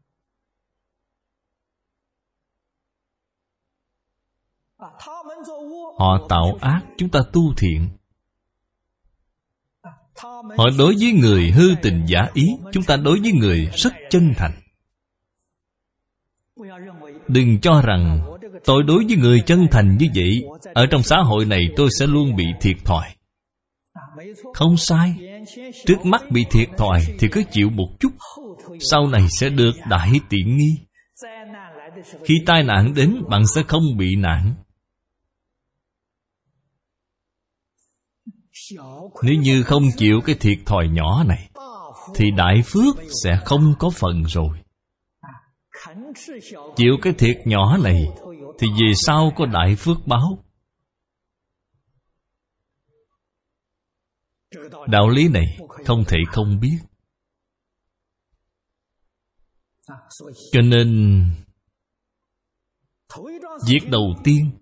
Họ tạo ác, chúng ta tu thiện. Họ đối với người hư tình giả ý, chúng ta đối với người rất chân thành. Đừng cho rằng tôi đối với người chân thành như vậy, ở trong xã hội này tôi sẽ luôn bị thiệt thòi. Không sai. Trước mắt bị thiệt thòi thì cứ chịu một chút, sau này sẽ được đại tiện nghi. Khi tai nạn đến, bạn sẽ không bị nạn. Nếu như không chịu cái thiệt thòi nhỏ này, thì đại phước sẽ không có phần rồi. Chịu cái thiệt nhỏ này, thì về sau có đại phước báo. Đạo lý này không thể không biết. Cho nên việc đầu tiên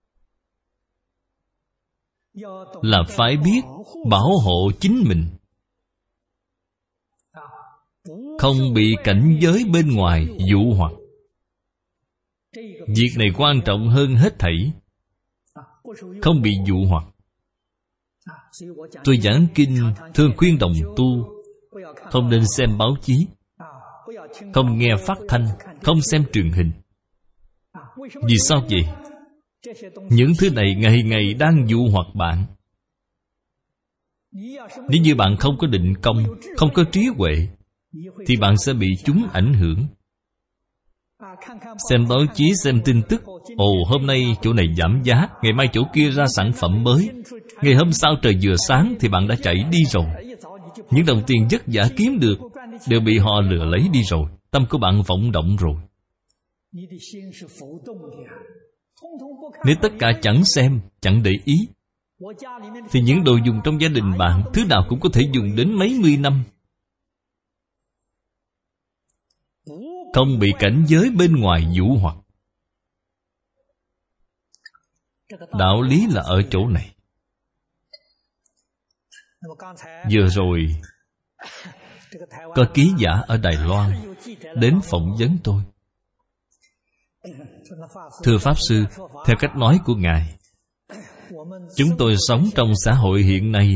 là phải biết bảo hộ chính mình, không bị cảnh giới bên ngoài dụ hoặc. Việc này quan trọng hơn hết thảy. Không bị dụ hoặc. Tôi giảng kinh thường khuyên đồng tu không nên xem báo chí, không nghe phát thanh, không xem truyền hình. Vì sao vậy? Những thứ này ngày ngày đang dụ hoặc bạn. Nếu như bạn không có định công, không có trí huệ, thì bạn sẽ bị chúng ảnh hưởng. Xem báo chí, xem tin tức, ồ, hôm nay chỗ này giảm giá, ngày mai chỗ kia ra sản phẩm mới. Ngày hôm sau trời vừa sáng thì bạn đã chạy đi rồi. Những đồng tiền vất vả kiếm được đều bị họ lừa lấy đi rồi. Tâm của bạn vọng động rồi. Nếu tất cả chẳng xem, chẳng để ý, thì những đồ dùng trong gia đình bạn, thứ nào cũng có thể dùng đến mấy mươi năm. Không bị cảnh giới bên ngoài dụ hoặc. Đạo lý là ở chỗ này. Vừa rồi có ký giả ở Đài Loan đến phỏng vấn tôi. Thưa Pháp Sư, theo cách nói của Ngài, chúng tôi sống trong xã hội hiện nay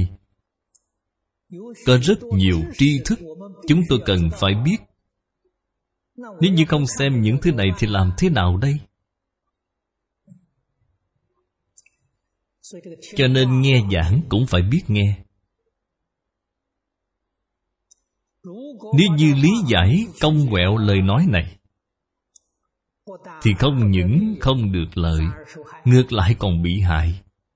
có rất nhiều tri thức chúng tôi cần phải biết. Nếu như không xem những thứ này thì làm thế nào đây? Cho nên nghe giảng cũng phải biết nghe. Nếu như lý giải cong quẹo lời nói này thì không những không được lợi, ngược lại còn bị hại.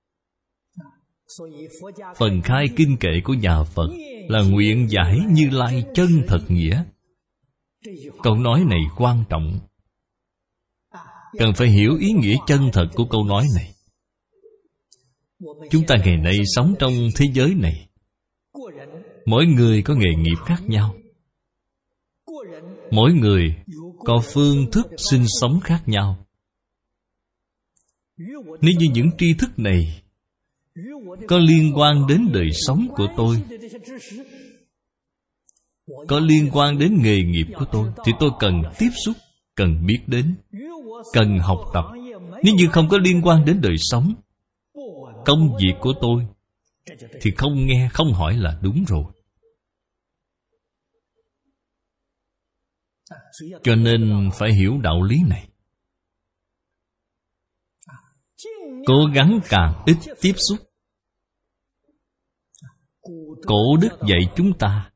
Phần khai kinh kệ của nhà Phật là nguyện giải Như Lai chân thật nghĩa. Câu nói này quan trọng. Cần phải hiểu ý nghĩa chân thật của câu nói này. Chúng ta ngày nay sống trong thế giới này, mỗi người có nghề nghiệp khác nhau, mỗi người có phương thức sinh sống khác nhau. Nếu như những tri thức này có liên quan đến đời sống của tôi, có liên quan đến nghề nghiệp của tôi, thì tôi cần tiếp xúc, cần biết đến, cần học tập. Nếu như không có liên quan đến đời sống, công việc của tôi, thì không nghe, không hỏi là đúng rồi. Cho nên phải hiểu đạo lý này. Cố gắng càng ít tiếp xúc. Cổ đức dạy chúng ta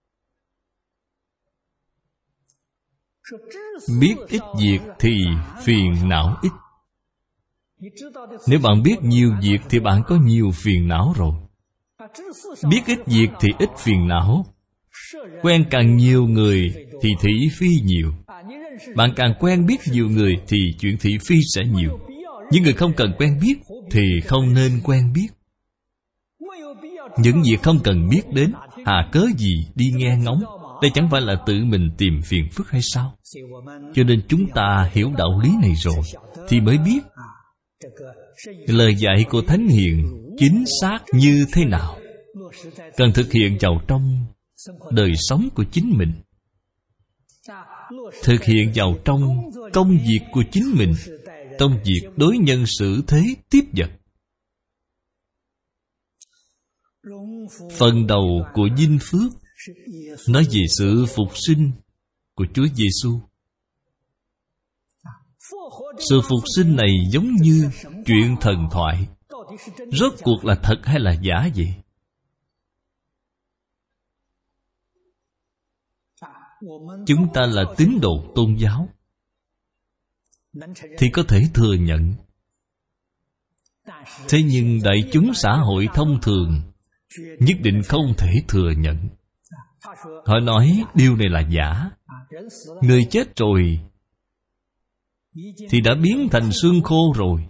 biết ít việc thì phiền não ít. Nếu bạn biết nhiều việc thì bạn có nhiều phiền não rồi. Biết ít việc thì ít phiền não. Quen càng nhiều người thì thị phi nhiều. Bạn càng quen biết nhiều người thì chuyện thị phi sẽ nhiều. Những người không cần quen biết thì không nên quen biết. Những việc không cần biết đến, hà cớ gì đi nghe ngóng? Đây chẳng phải là tự mình tìm phiền phức hay sao? Cho nên chúng ta hiểu đạo lý này rồi thì mới biết lời dạy của Thánh Hiền chính xác như thế nào, cần thực hiện vào trong đời sống của chính mình, thực hiện vào trong công việc của chính mình, trong việc đối nhân xử thế tiếp vật. Phần đầu của Dinh Phước nói về sự phục sinh của Chúa Giêsu. Sự phục sinh này giống như chuyện thần thoại. Rốt cuộc là thật hay là giả vậy? Chúng ta là tín đồ tôn giáo thì có thể thừa nhận. Thế nhưng đại chúng xã hội thông thường nhất định không thể thừa nhận. Họ nói điều này là giả. Người chết rồi thì đã biến thành xương khô rồi.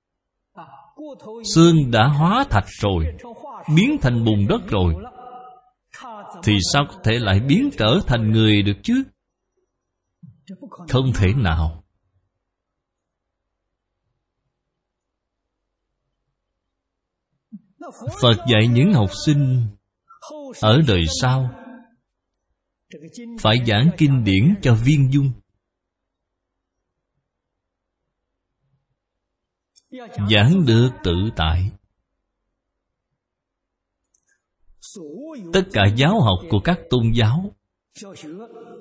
Xương đã hóa thạch rồi, biến thành bùn đất rồi, thì sao có thể lại biến trở thành người được chứ? Không thể nào. Phật dạy những học sinh ở đời sau phải giảng kinh điển cho viên dung. Giảng được tự tại. Tất cả giáo học của các tôn giáo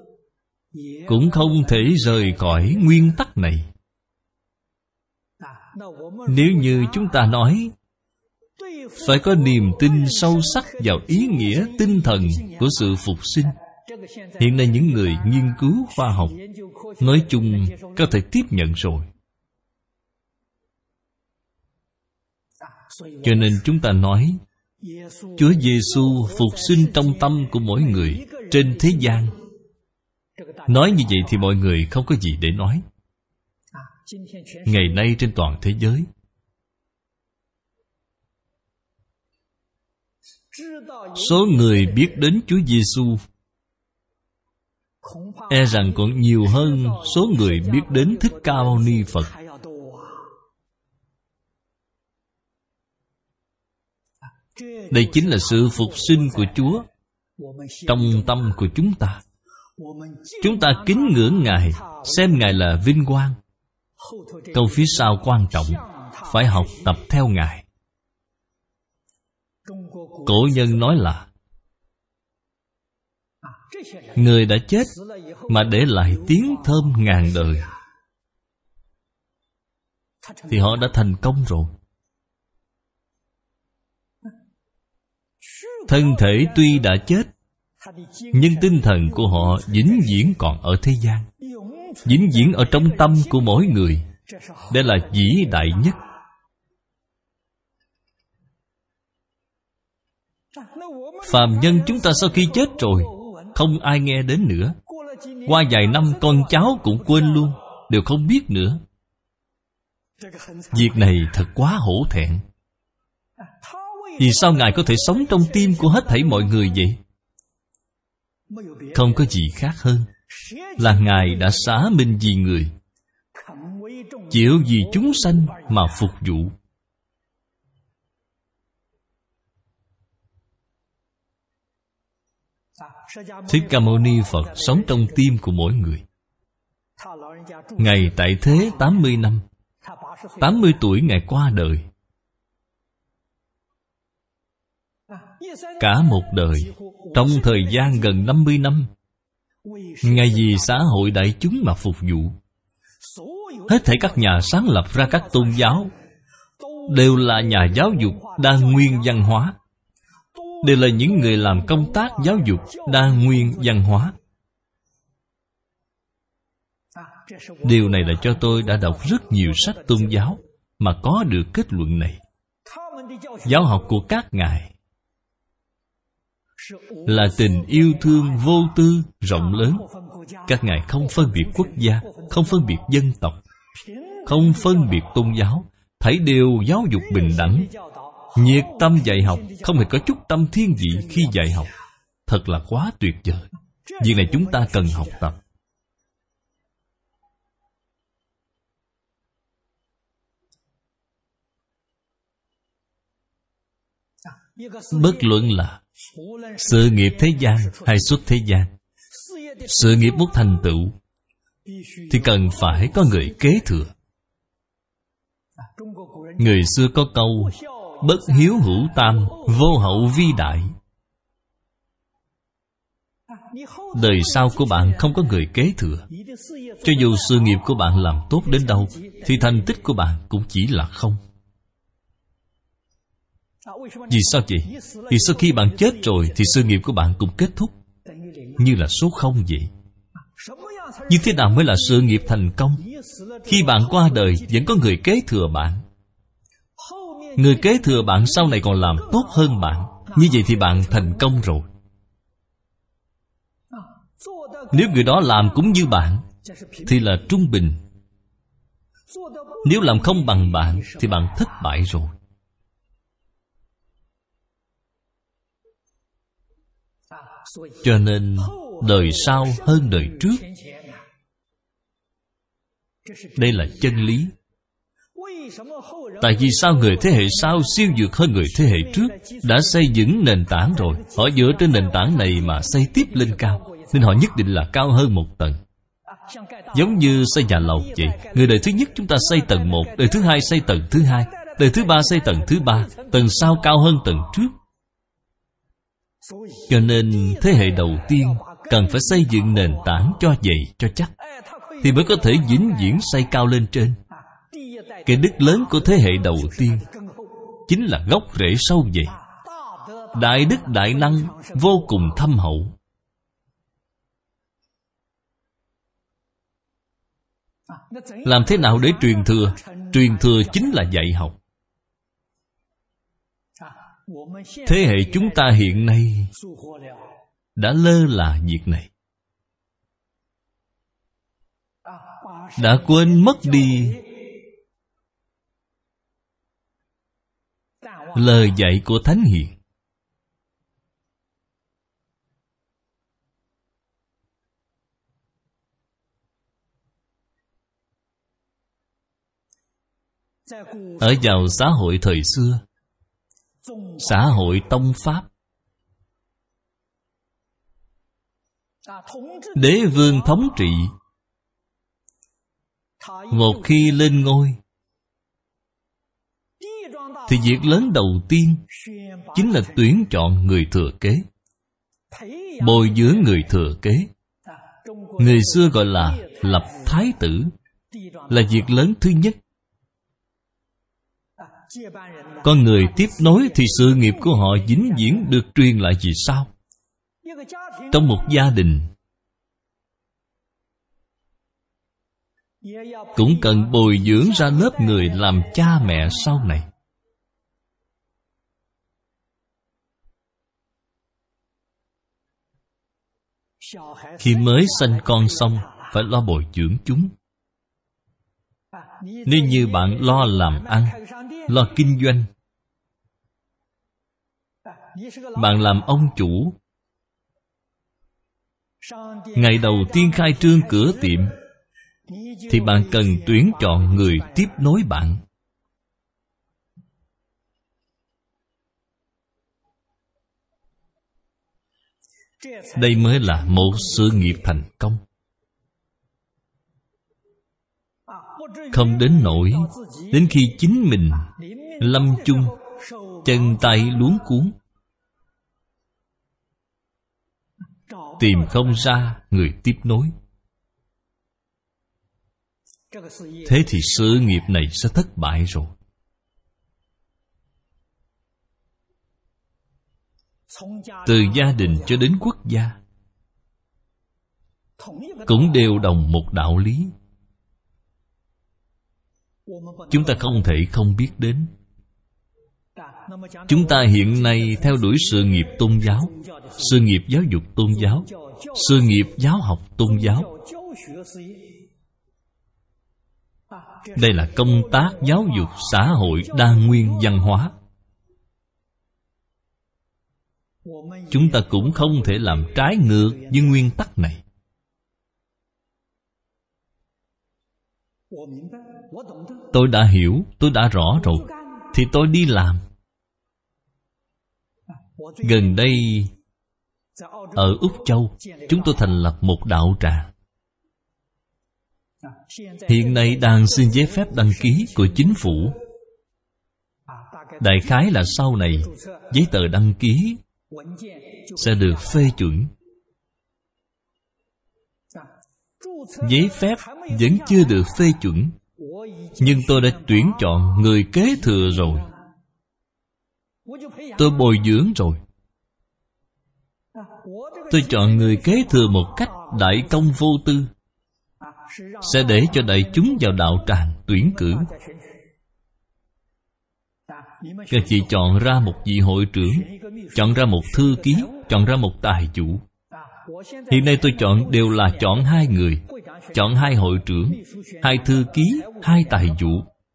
cũng không thể rời khỏi nguyên tắc này. Nếu như chúng ta nói phải có niềm tin sâu sắc vào ý nghĩa tinh thần của sự phục sinh, hiện nay những người nghiên cứu khoa học nói chung có thể tiếp nhận rồi. Cho nên chúng ta nói Chúa Giêsu phục sinh trong tâm của mỗi người trên thế gian. Nói như vậy thì mọi người không có gì để nói. Ngày nay trên toàn thế giới, số người biết đến Chúa Giêsu e rằng còn nhiều hơn số người biết đến Thích Ca Mâu Ni Phật. Đây chính là sự phục sinh của Chúa trong tâm của chúng ta. Chúng ta kính ngưỡng Ngài, xem Ngài là vinh quang. Câu phía sau quan trọng, phải học tập theo Ngài. Cổ nhân nói là người đã chết mà để lại tiếng thơm ngàn đời thì họ đã thành công rồi. Thân thể tuy đã chết, nhưng tinh thần của họ vĩnh viễn còn ở thế gian, vĩnh viễn ở trong tâm của mỗi người. Đây là vĩ đại nhất. Phàm nhân chúng ta sau khi chết rồi, không ai nghe đến nữa. Qua vài năm con cháu cũng quên luôn, đều không biết nữa. Việc này thật quá hổ thẹn. Vì sao Ngài có thể sống trong tim của hết thảy mọi người vậy? Không có gì khác hơn là Ngài đã xả mình vì người, chịu vì chúng sanh mà phục vụ. Thích Ca Mâu Ni Phật sống trong tim của mỗi người. Ngài tại thế tám mươi năm, tám mươi tuổi Ngài qua đời. Cả một đời, trong thời gian gần năm mươi năm, Ngài vì xã hội đại chúng mà phục vụ. Hết thảy các nhà sáng lập ra các tôn giáo đều là nhà giáo dục đa nguyên văn hóa, đều là những người làm công tác giáo dục đa nguyên văn hóa. Điều này là cho tôi đã đọc rất nhiều sách tôn giáo mà có được kết luận này. Giáo học của các ngài là tình yêu thương vô tư, rộng lớn. Các ngài không phân biệt quốc gia, không phân biệt dân tộc, không phân biệt tôn giáo, thảy đều giáo dục bình đẳng, nhiệt tâm dạy học, không hề có chút tâm thiên vị khi dạy học. Thật là quá tuyệt vời. Việc này chúng ta cần học tập. Bất luận là sự nghiệp thế gian hay xuất thế gian, sự nghiệp muốn thành tựu thì cần phải có người kế thừa. Người xưa có câu bất hiếu hữu tam, vô hậu vi đại. Đời sau của bạn không có người kế thừa, cho dù sự nghiệp của bạn làm tốt đến đâu thì thành tích của bạn cũng chỉ là không. Vì sao vậy? Vì sau khi bạn chết rồi thì sự nghiệp của bạn cũng kết thúc, như là số không vậy. Như thế nào mới là sự nghiệp thành công? Khi bạn qua đời vẫn có người kế thừa bạn. Người kế thừa bạn sau này còn làm tốt hơn bạn. Như vậy thì bạn thành công rồi. Nếu người đó làm cũng như bạn thì là trung bình. Nếu làm không bằng bạn thì bạn thất bại rồi. Cho nên đời sau hơn đời trước. Đây là chân lý. Tại vì sao người thế hệ sau siêu vượt hơn người thế hệ trước? Đã xây dựng nền tảng rồi, họ dựa trên nền tảng này mà xây tiếp lên cao, nên họ nhất định là cao hơn một tầng. Giống như xây nhà lầu vậy. Người đời thứ nhất chúng ta xây tầng một, đời thứ hai xây tầng thứ hai, đời thứ ba xây tầng thứ ba, tầng sau cao hơn tầng trước. Cho nên thế hệ đầu tiên cần phải xây dựng nền tảng cho dày cho chắc, thì mới có thể vĩnh viễn xây cao lên trên. Cái đức lớn của thế hệ đầu tiên chính là gốc rễ sâu dày, đại đức đại năng vô cùng thâm hậu. Làm thế nào để truyền thừa? Truyền thừa chính là dạy học. Thế hệ chúng ta hiện nay đã lơ là việc này, đã quên mất đi lời dạy của Thánh Hiền. Ở vào xã hội thời xưa, xã hội tông Pháp, đế vương thống trị. Một khi lên ngôi thì việc lớn đầu tiên chính là tuyển chọn người thừa kế, bồi dưỡng người thừa kế. Người xưa gọi là lập thái tử, là việc lớn thứ nhất. Con người tiếp nối thì sự nghiệp của họ vĩnh viễn được truyền lại vì sao? Trong một gia đình cũng cần bồi dưỡng ra lớp người làm cha mẹ sau này. Khi mới sanh con xong, phải lo bồi dưỡng chúng. Nếu như bạn lo làm ăn, lo kinh doanh, bạn làm ông chủ, ngày đầu tiên khai trương cửa tiệm thì bạn cần tuyển chọn người tiếp nối bạn. Đây mới là một sự nghiệp thành công. Không đến nỗi đến khi chính mình lâm chung, chân tay luống cuống, tìm không ra người tiếp nối. Thế thì sự nghiệp này sẽ thất bại rồi. Từ gia đình cho đến quốc gia cũng đều đồng một đạo lý. Chúng ta không thể không biết đến. Chúng ta hiện nay theo đuổi sự nghiệp tôn giáo, sự nghiệp giáo dục tôn giáo, sự nghiệp giáo học tôn giáo. Đây là công tác giáo dục xã hội đa nguyên văn hóa. Chúng ta cũng không thể làm trái ngược với nguyên tắc này. Tôi đã hiểu, tôi đã rõ rồi, thì tôi đi làm. Gần đây ở Úc Châu, chúng tôi thành lập một đạo tràng. Hiện nay đang xin giấy phép đăng ký của chính phủ. Đại khái là sau này giấy tờ đăng ký sẽ được phê chuẩn. Giấy phép vẫn chưa được phê chuẩn, nhưng tôi đã tuyển chọn người kế thừa rồi. Tôi bồi dưỡng rồi. Tôi chọn người kế thừa một cách đại công vô tư, sẽ để cho đại chúng vào đạo tràng tuyển cử. Các chị chọn ra một vị hội trưởng, chọn ra một thư ký, chọn ra một tài chủ. Hiện nay tôi chọn đều là chọn hai người, chọn hai hội trưởng, hai thư ký, hai tài vụ.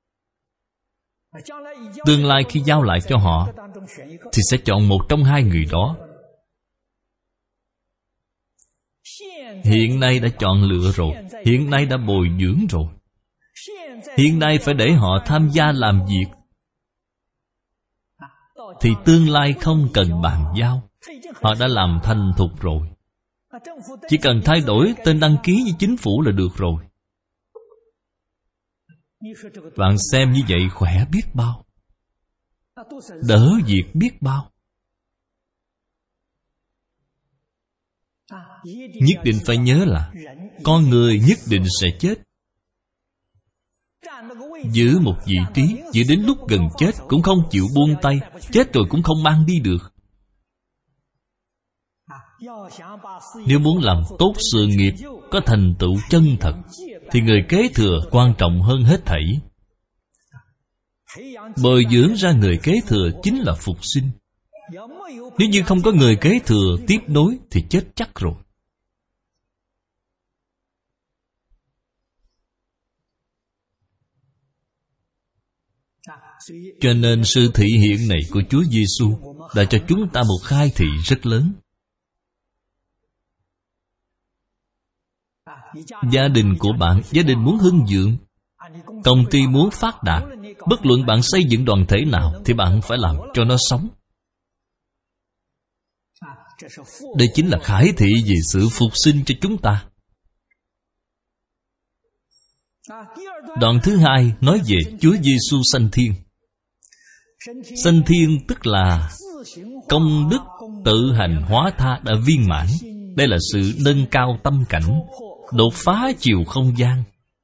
Tương lai khi giao lại cho họ thì sẽ chọn một trong hai người đó. Hiện nay đã chọn lựa rồi, hiện nay đã bồi dưỡng rồi. Hiện nay phải để họ tham gia làm việc, thì tương lai không cần bàn giao. Họ đã làm thành thục rồi. Chỉ cần thay đổi tên đăng ký với chính phủ là được rồi. Bạn xem như vậy khỏe biết bao, đỡ việc biết bao. Nhất định phải nhớ là con người nhất định sẽ chết. giữ một vị trí, giữ đến lúc gần chết cũng không chịu buông tay, chết rồi cũng không mang đi được. Nếu muốn làm tốt sự nghiệp, có thành tựu chân thật, thì người kế thừa quan trọng hơn hết thảy. Bồi dưỡng ra người kế thừa chính là phục sinh. Nếu như không có người kế thừa tiếp nối thì chết chắc rồi. Cho nên sự thị hiện này của Chúa Giêsu đã cho chúng ta một khai thị rất lớn. Gia đình của bạn, gia đình muốn hưng vượng, công ty muốn phát đạt, bất luận bạn xây dựng đoàn thể nào thì bạn phải làm cho nó sống. Đây chính là khải thị về sự phục sinh cho chúng ta. Đoạn thứ hai nói về Chúa Giêsu sanh thiên. Sanh thiên tức là công đức tự hành hóa tha đã viên mãn. Đây là sự nâng cao tâm cảnh, đột phá chiều không gian.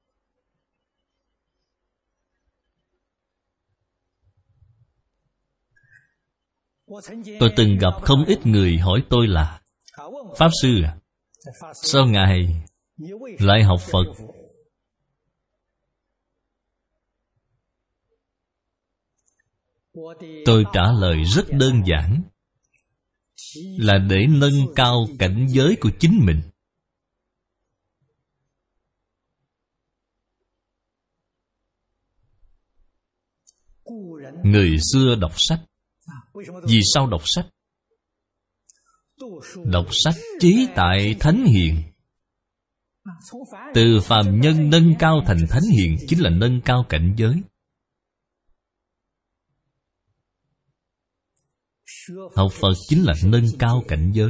Tôi từng gặp không ít người hỏi tôi là: Pháp Sư à, sao Ngài lại học Phật? Tôi trả lời rất đơn giản, là để nâng cao cảnh giới của chính mình. Người xưa đọc sách. Vì sao đọc sách? Đọc sách chế tại thánh hiền. Từ phàm nhân nâng cao thành thánh hiền chính là nâng cao cảnh giới. Học Phật chính là nâng cao cảnh giới.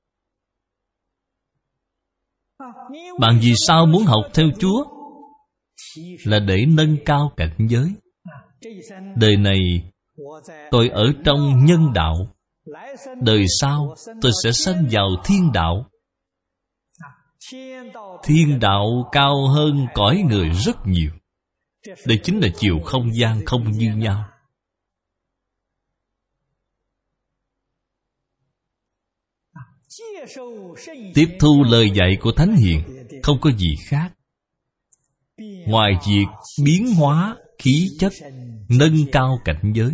Bạn vì sao muốn học theo Chúa? Là để nâng cao cảnh giới. Đời này tôi ở trong nhân đạo, đời sau tôi sẽ sanh vào thiên đạo. Thiên đạo cao hơn cõi người rất nhiều. Đây chính là chiều không gian không như nhau. Tiếp thu lời dạy của Thánh Hiền không có gì khác ngoài việc biến hóa khí chất, nâng cao cảnh giới.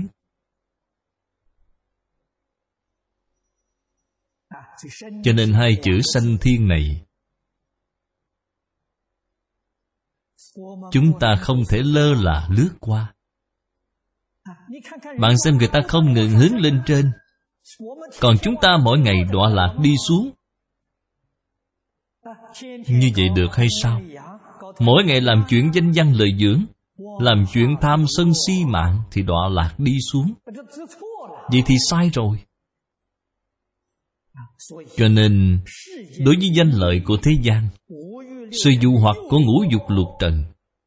Cho nên hai chữ sanh thiên này chúng ta không thể lơ là lướt qua. Bạn xem người ta không ngừng hướng lên trên, còn chúng ta mỗi ngày đọa lạc đi xuống. Như vậy được hay sao? Mỗi ngày làm chuyện danh văn lợi dưỡng, làm chuyện tham sân si mạng thì đọa lạc đi xuống. Vậy thì sai rồi. Cho nên đối với danh lợi của thế gian, sự dụ hoặc của ngũ dục lục trần,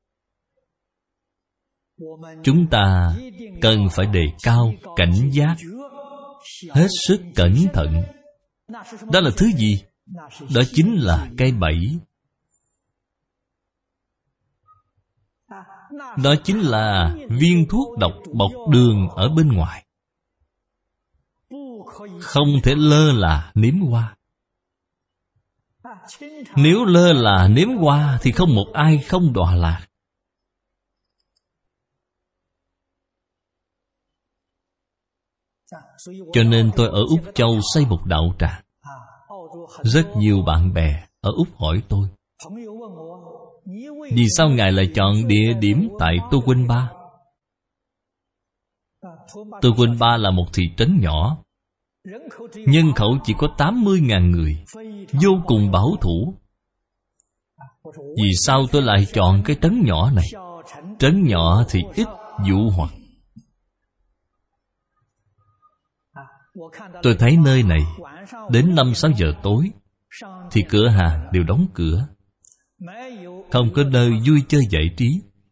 chúng ta cần phải đề cao cảnh giác, hết sức cẩn thận. Đó là thứ gì? Đó chính là cái bẫy. Đó chính là viên thuốc độc bọc đường ở bên ngoài. Không thể lơ là nếm qua. Nếu lơ là nếm qua thì không một ai không đọa lạc. Cho nên tôi ở Úc Châu xây một đạo tràng. Rất nhiều bạn bè ở Úc hỏi tôi: vì sao Ngài lại chọn địa điểm tại Tô Quynh Ba? Tô Quynh Ba là một thị trấn nhỏ, nhân khẩu chỉ có tám mươi nghìn người, vô cùng bảo thủ. Vì sao tôi lại chọn cái trấn nhỏ này? Trấn nhỏ thì ít dụ hoặc. Tôi thấy nơi này đến năm sáu giờ tối thì cửa hàng đều đóng cửa, không có nơi vui chơi giải trí.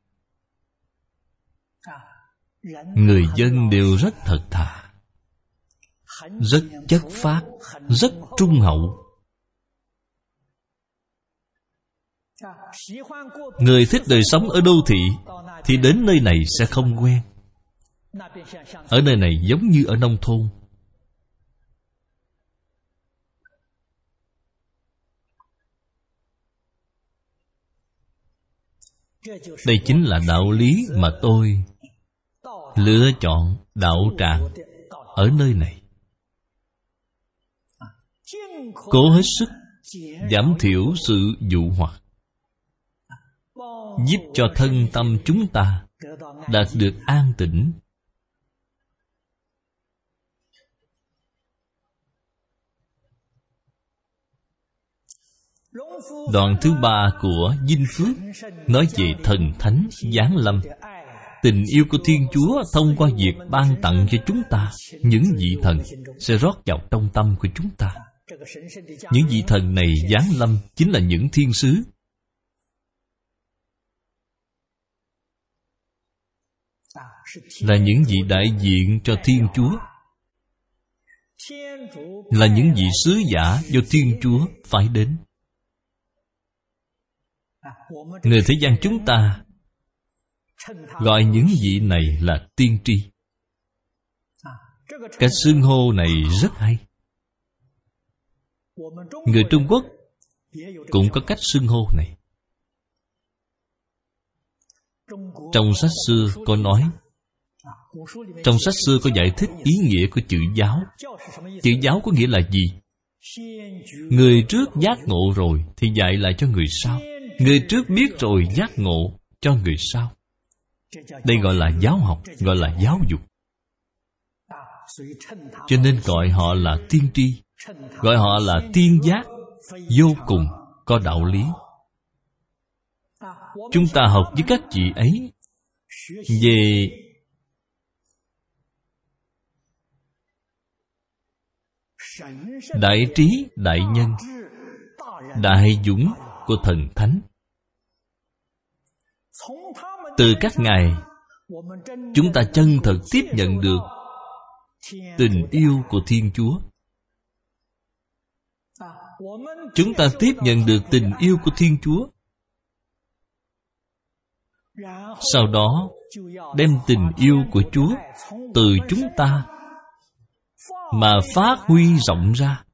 Người dân đều rất thật thà, rất chất phác, rất trung hậu. Người thích đời sống ở đô thị thì đến nơi này sẽ không quen. Ở nơi này giống như ở nông thôn. Đây chính là đạo lý mà tôi lựa chọn đạo tràng ở nơi này. Cố hết sức giảm thiểu sự dụ hoặc, giúp cho thân tâm chúng ta đạt được an tĩnh. Đoạn thứ ba của Dinh Phước nói về thần thánh giáng lâm. Tình yêu của Thiên Chúa thông qua việc ban tặng cho chúng ta những vị thần sẽ rót vào trong tâm của chúng ta. Những vị thần này giáng lâm chính là những thiên sứ. Là những vị đại diện cho Thiên Chúa, là những vị sứ giả do Thiên Chúa phái đến. Người thế gian chúng ta gọi những vị này là tiên tri. Cái xưng hô này rất hay. Người Trung Quốc cũng có cách xưng hô này. Trong sách xưa có nói, trong sách xưa có giải thích ý nghĩa của chữ giáo. Chữ giáo có nghĩa là gì? Người trước giác ngộ rồi thì dạy lại cho người sau. Người trước biết rồi giác ngộ cho người sau. Đây gọi là giáo học, gọi là giáo dục. Cho nên gọi họ là tiên tri, gọi họ là tiên giác, vô cùng có đạo lý. Chúng ta học với các vị ấy về đại trí, đại nhân, đại dũng của thần thánh. Từ các ngài, chúng ta chân thật tiếp nhận được tình yêu của Thiên Chúa. Chúng ta tiếp nhận được tình yêu của Thiên Chúa. Sau đó, đem tình yêu của Chúa từ chúng ta mà phát huy rộng ra,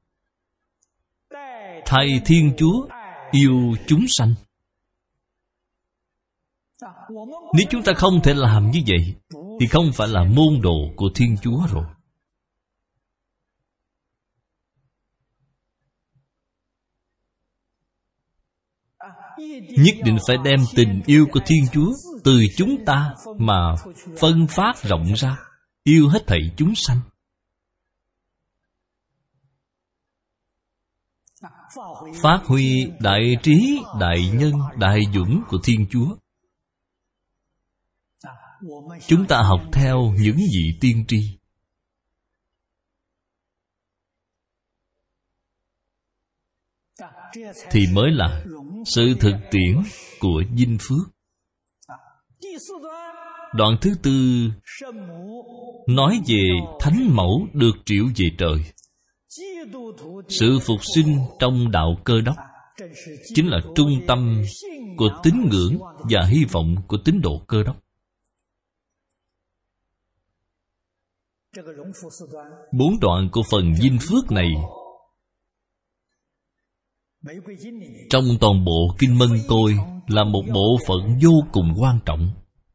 thay Thiên Chúa yêu chúng sanh. Nếu chúng ta không thể làm như vậy thì không phải là môn đồ của Thiên Chúa rồi. Nhất định phải đem tình yêu của Thiên Chúa từ chúng ta mà phân phát rộng ra, yêu hết thảy chúng sanh. Phát huy đại trí, đại nhân, đại dũng của Thiên Chúa. Chúng ta học theo những vị tiên tri. Thì mới là sự thực tiễn của Dinh Phước. Đoạn thứ tư nói về Thánh Mẫu được triệu về trời. Sự phục sinh trong đạo Cơ Đốc chính là trung tâm của tín ngưỡng và hy vọng của tín đồ Cơ Đốc. Bốn đoạn của phần Dinh Phước này trong toàn bộ Kinh Mân Côi là một bộ phận vô cùng quan trọng.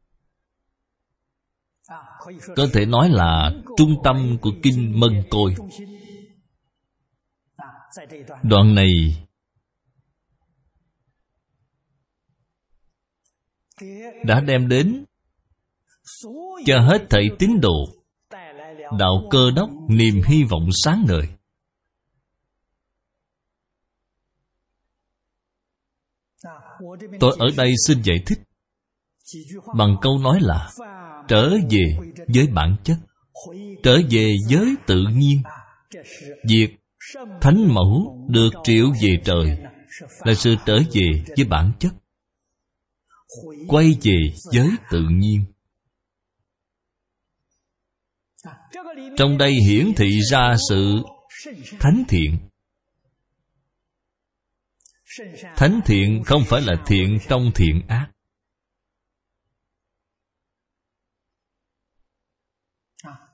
Có thể nói là trung tâm của Kinh Mân Côi. Đoạn này đã đem đến cho hết thảy tín đồ đạo Cơ Đốc niềm hy vọng sáng ngời. Tôi ở đây xin giải thích bằng câu nói là trở về với bản chất, trở về với tự nhiên. Việc Thánh Mẫu được triệu về trời là sự trở về với bản chất, quay về với tự nhiên. Trong đây hiển thị ra sự thánh thiện. Thánh thiện không phải là thiện trong thiện ác.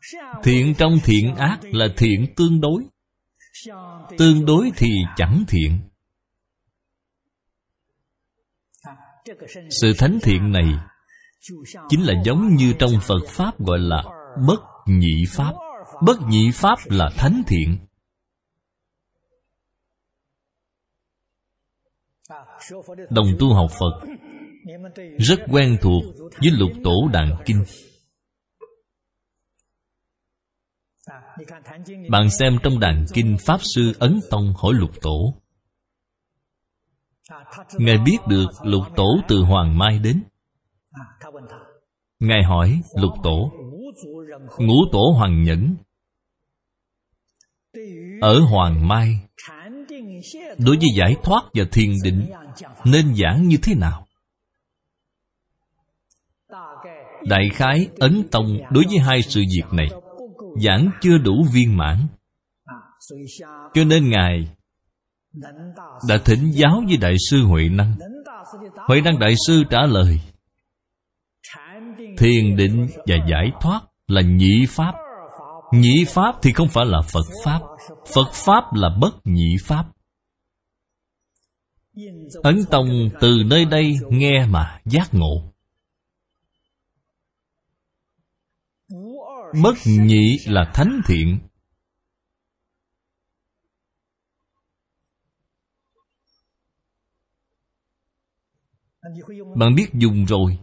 Thiện trong thiện ác là thiện tương đối. Tương đối thì chẳng thiện. Sự thánh thiện này chính là giống như trong Phật Pháp gọi là bất nhị Pháp. Bất nhị Pháp là thánh thiện. Đồng tu học Phật rất quen thuộc với Lục Tổ Đàn Kinh. Bạn xem trong Đàn Kinh, Pháp Sư Ấn Tông hỏi Lục Tổ. Ngài biết được Lục Tổ từ Hoàng Mai đến. Ngài hỏi Lục Tổ, Ngũ Tổ Hoàng Nhẫn ở Hoàng Mai đối với giải thoát và thiền định nên giảng như thế nào? Đại khái Ấn Tông đối với hai sự việc này giảng chưa đủ viên mãn, cho nên Ngài đã thỉnh giáo với Đại sư Huệ Năng. Huệ Năng Đại sư trả lời, thiền định và giải thoát là nhị Pháp. Nhị Pháp thì không phải là Phật Pháp. Phật Pháp là bất nhị Pháp. Ấn Tông từ nơi đây nghe mà giác ngộ. Bất nhị là thánh thiện. Bạn biết dùng rồi.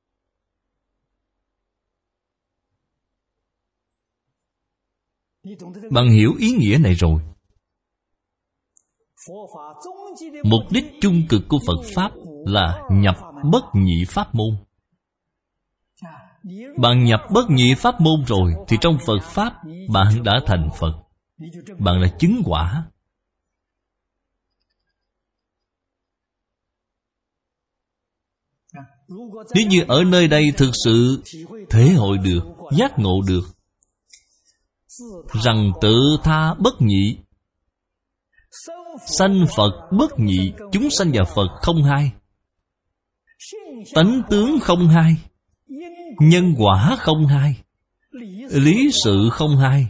Bạn hiểu ý nghĩa này rồi. Mục đích chung cực của Phật Pháp là nhập bất nhị Pháp môn. Bạn nhập bất nhị Pháp môn rồi thì trong Phật Pháp bạn đã thành Phật. Bạn là chứng quả. Nếu như ở nơi đây thực sự thể hội được, giác ngộ được rằng tự tha bất nhị, sanh Phật bất nhị, chúng sanh và Phật không hai, tánh tướng không hai, nhân quả không hai, lý sự không hai,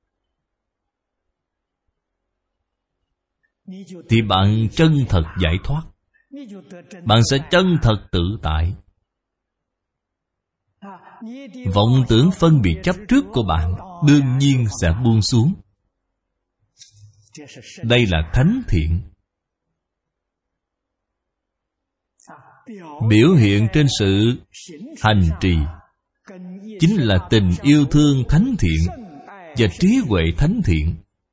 thì bạn chân thật giải thoát. Bạn sẽ chân thật tự tại. Vọng tưởng phân biệt chấp trước của bạn đương nhiên sẽ buông xuống. Đây là thánh thiện. Biểu hiện trên sự hành trì chính là tình yêu thương thánh thiện và trí huệ thánh thiện.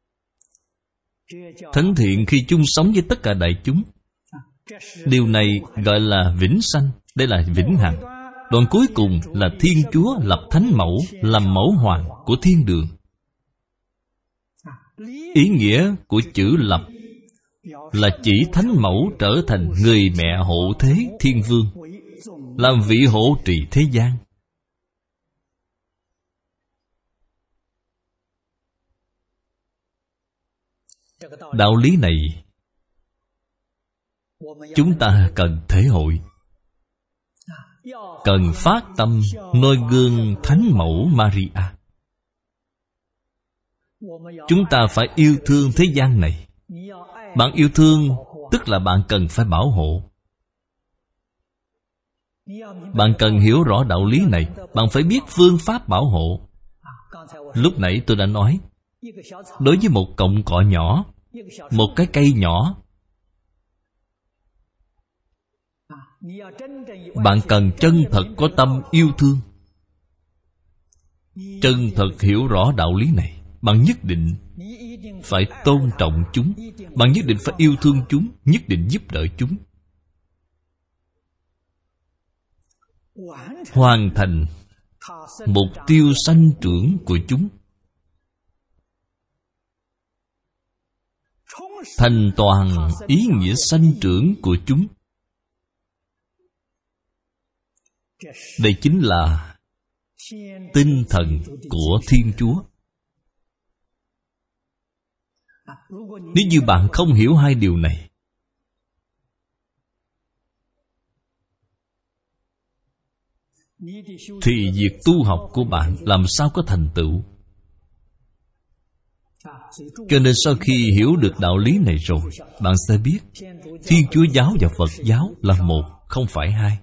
Thánh thiện khi chung sống với tất cả đại chúng. Điều này gọi là vĩnh sanh. Đây là vĩnh hằng. Đoạn cuối cùng là Thiên Chúa lập thánh mẫu làm mẫu hoàng của thiên đường. Ý nghĩa của chữ lập là chỉ thánh mẫu trở thành người mẹ hộ thế thiên vương, làm vị hộ trì thế gian. Đạo lý này chúng ta cần thể hội, cần phát tâm noi gương thánh mẫu Maria. Chúng ta phải yêu thương thế gian này. Bạn yêu thương tức là bạn cần phải bảo hộ. Bạn cần hiểu rõ đạo lý này. Bạn phải biết phương pháp bảo hộ. Lúc nãy tôi đã nói, đối với một cọng cỏ nhỏ, một cái cây nhỏ, bạn cần chân thật có tâm yêu thương, chân thật hiểu rõ đạo lý này. Bạn nhất định phải tôn trọng chúng. Bạn nhất định phải yêu thương chúng, nhất định giúp đỡ chúng, hoàn thành mục tiêu sanh trưởng của chúng, thành toàn ý nghĩa sanh trưởng của chúng. Đây chính là tinh thần của Thiên Chúa. Nếu như bạn không hiểu hai điều này, thì việc tu học của bạn làm sao có thành tựu. Cho nên sau khi hiểu được đạo lý này rồi, bạn sẽ biết Thiên Chúa giáo và Phật giáo là một, không phải hai.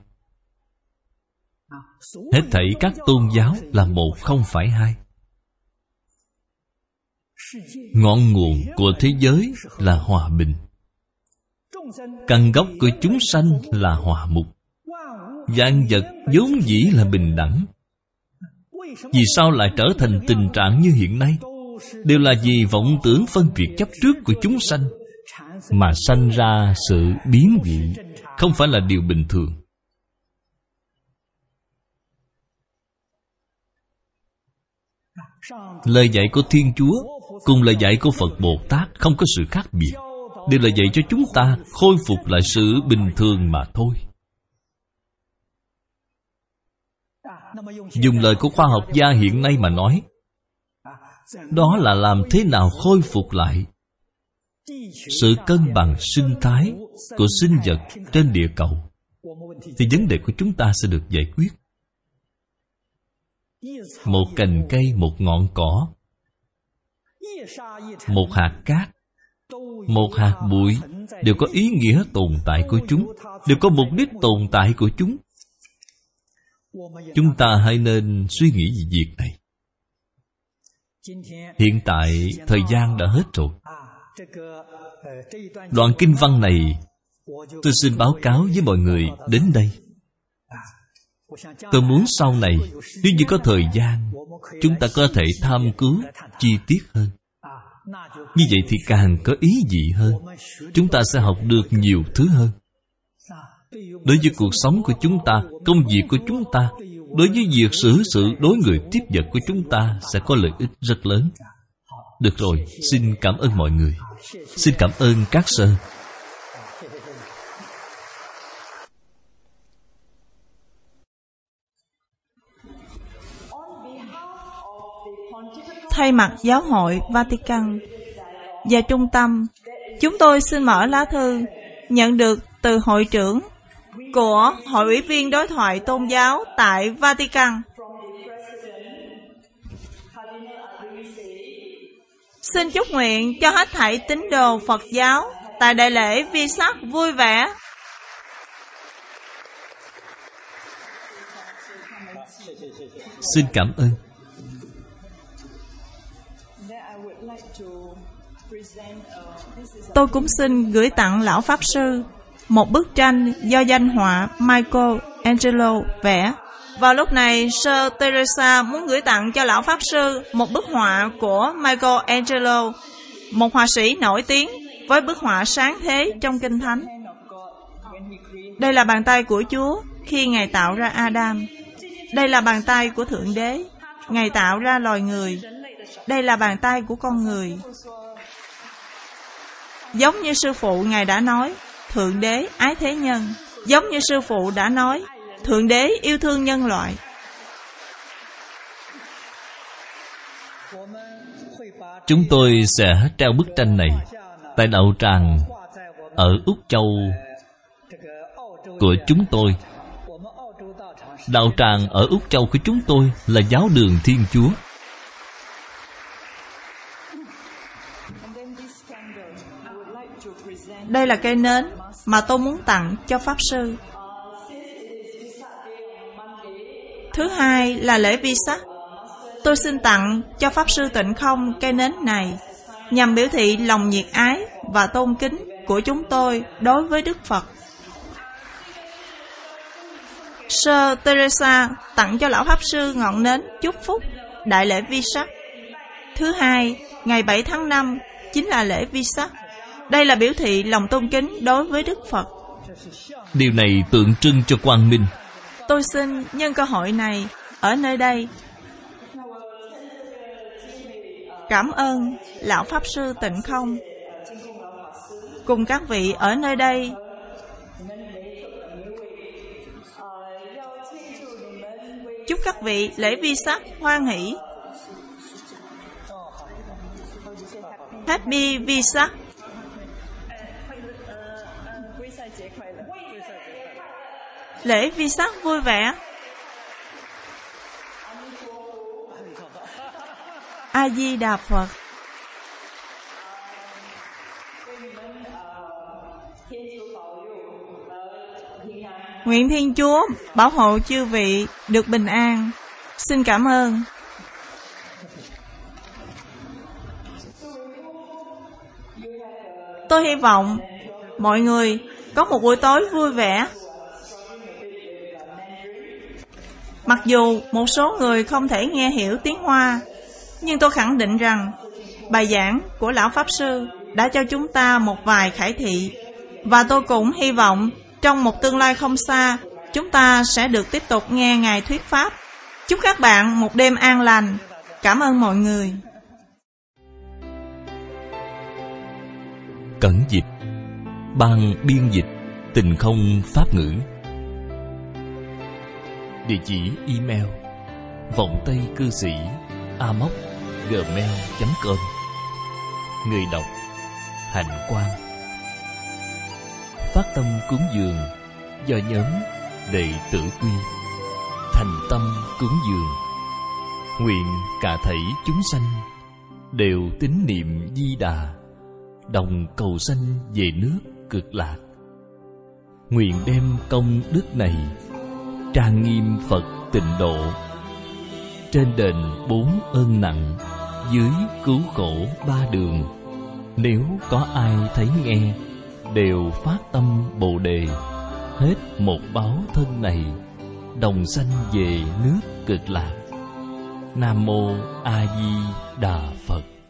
Hết thảy các tôn giáo là một, không phải hai. Ngọn nguồn của thế giới là hòa bình. Căn gốc của chúng sanh là hòa mục. Vạn vật vốn dĩ là bình đẳng. Vì sao lại trở thành tình trạng như hiện nay? Đều là vì vọng tưởng phân biệt chấp trước của chúng sanh mà sanh ra sự biến dị, không phải là điều bình thường. Lời dạy của Thiên Chúa cùng lời dạy của Phật Bồ Tát không có sự khác biệt, đều là dạy cho chúng ta khôi phục lại sự bình thường mà thôi. Dùng lời của khoa học gia hiện nay mà nói, đó là làm thế nào khôi phục lại sự cân bằng sinh thái của sinh vật trên địa cầu, thì vấn đề của chúng ta sẽ được giải quyết. Một cành cây, một ngọn cỏ, một hạt cát, một hạt bụi đều có ý nghĩa tồn tại của chúng, đều có mục đích tồn tại của chúng. Chúng ta hãy nên suy nghĩ về việc này. Hiện tại thời gian đã hết rồi. Đoạn kinh văn này tôi xin báo cáo với mọi người đến đây. Tôi muốn sau này, nếu như có thời gian, chúng ta có thể tham cứu chi tiết hơn. Như vậy thì càng có ý vị hơn. Chúng ta sẽ học được nhiều thứ hơn. Đối với cuộc sống của chúng ta, công việc của chúng ta, đối với việc xử sự đối người tiếp vật của chúng ta sẽ có lợi ích rất lớn. Được rồi, xin cảm ơn mọi người. Xin cảm ơn các sơ. Thay mặt Giáo hội Vatican và Trung tâm, chúng tôi xin mở lá thư nhận được từ hội trưởng của Hội ủy viên đối thoại tôn giáo tại Vatican. Xin chúc nguyện cho hết thảy tín đồ Phật giáo tại đại lễ Vi Sắc vui vẻ. Xin cảm ơn. Tôi cũng xin gửi tặng Lão Pháp Sư một bức tranh do danh họa Michael Angelo vẽ. Vào lúc này, Sơ Teresa muốn gửi tặng cho Lão Pháp Sư một bức họa của Michael Angelo, một họa sĩ nổi tiếng với bức họa sáng thế trong Kinh Thánh. Đây là bàn tay của Chúa khi Ngài tạo ra Adam. Đây là bàn tay của Thượng Đế, Ngài tạo ra loài người. Đây là bàn tay của con người. Giống như Sư Phụ Ngài đã nói, Thượng Đế ái thế nhân. Giống như Sư Phụ đã nói, Thượng Đế yêu thương nhân loại. Chúng tôi sẽ treo bức tranh này tại đạo tràng ở Úc Châu của chúng tôi. Đạo tràng ở Úc Châu của chúng tôi là Giáo đường Thiên Chúa. Đây là cây nến mà tôi muốn tặng cho Pháp Sư. Thứ hai là lễ Vi Sắc. Tôi xin tặng cho Pháp Sư Tịnh Không cây nến này nhằm biểu thị lòng nhiệt ái và tôn kính của chúng tôi đối với Đức Phật. Sơ Teresa tặng cho Lão Pháp Sư ngọn nến chúc phúc đại lễ Vi Sắc. Thứ hai, ngày bảy tháng năm chính là lễ Vi Sắc. Đây là biểu thị lòng tôn kính đối với Đức Phật. Điều này tượng trưng cho quang minh. Tôi xin nhân cơ hội này ở nơi đây cảm ơn Lão Pháp Sư Tịnh Không cùng các vị ở nơi đây. Chúc các vị lễ Vi Sắc hoan hỷ. Happy Vi Sắc. Lễ Vi Sắc vui vẻ. A Di Đà Phật. Nguyện Thiên Chúa bảo hộ chư vị được bình an. Xin cảm ơn. Tôi hy vọng mọi người có một buổi tối vui vẻ. Mặc dù một số người không thể nghe hiểu tiếng Hoa, nhưng tôi khẳng định rằng bài giảng của Lão Pháp Sư đã cho chúng ta một vài khải thị. Và tôi cũng hy vọng trong một tương lai không xa, chúng ta sẽ được tiếp tục nghe Ngài thuyết Pháp. Chúc các bạn một đêm an lành. Cảm ơn mọi người. Cẩn dịch Ban biên dịch Tình Không Pháp ngữ. Địa chỉ email vọng tây cư sĩ a m o c gmail chấm com. Người đọc Hạnh Quang. Phát tâm cúng dường do nhóm Đệ tử Quy. Thành tâm cúng dường, nguyện cả thảy chúng sanh đều tín niệm Di Đà, đồng cầu sanh về nước Cực Lạc. Nguyện đem công đức này trang nghiêm Phật Tịnh Độ, trên đền bốn ơn nặng, dưới cứu khổ ba đường. Nếu có ai thấy nghe, đều phát tâm Bồ Đề, hết một báo thân này, đồng sanh về nước Cực Lạc. Nam Mô A Di Đà Phật.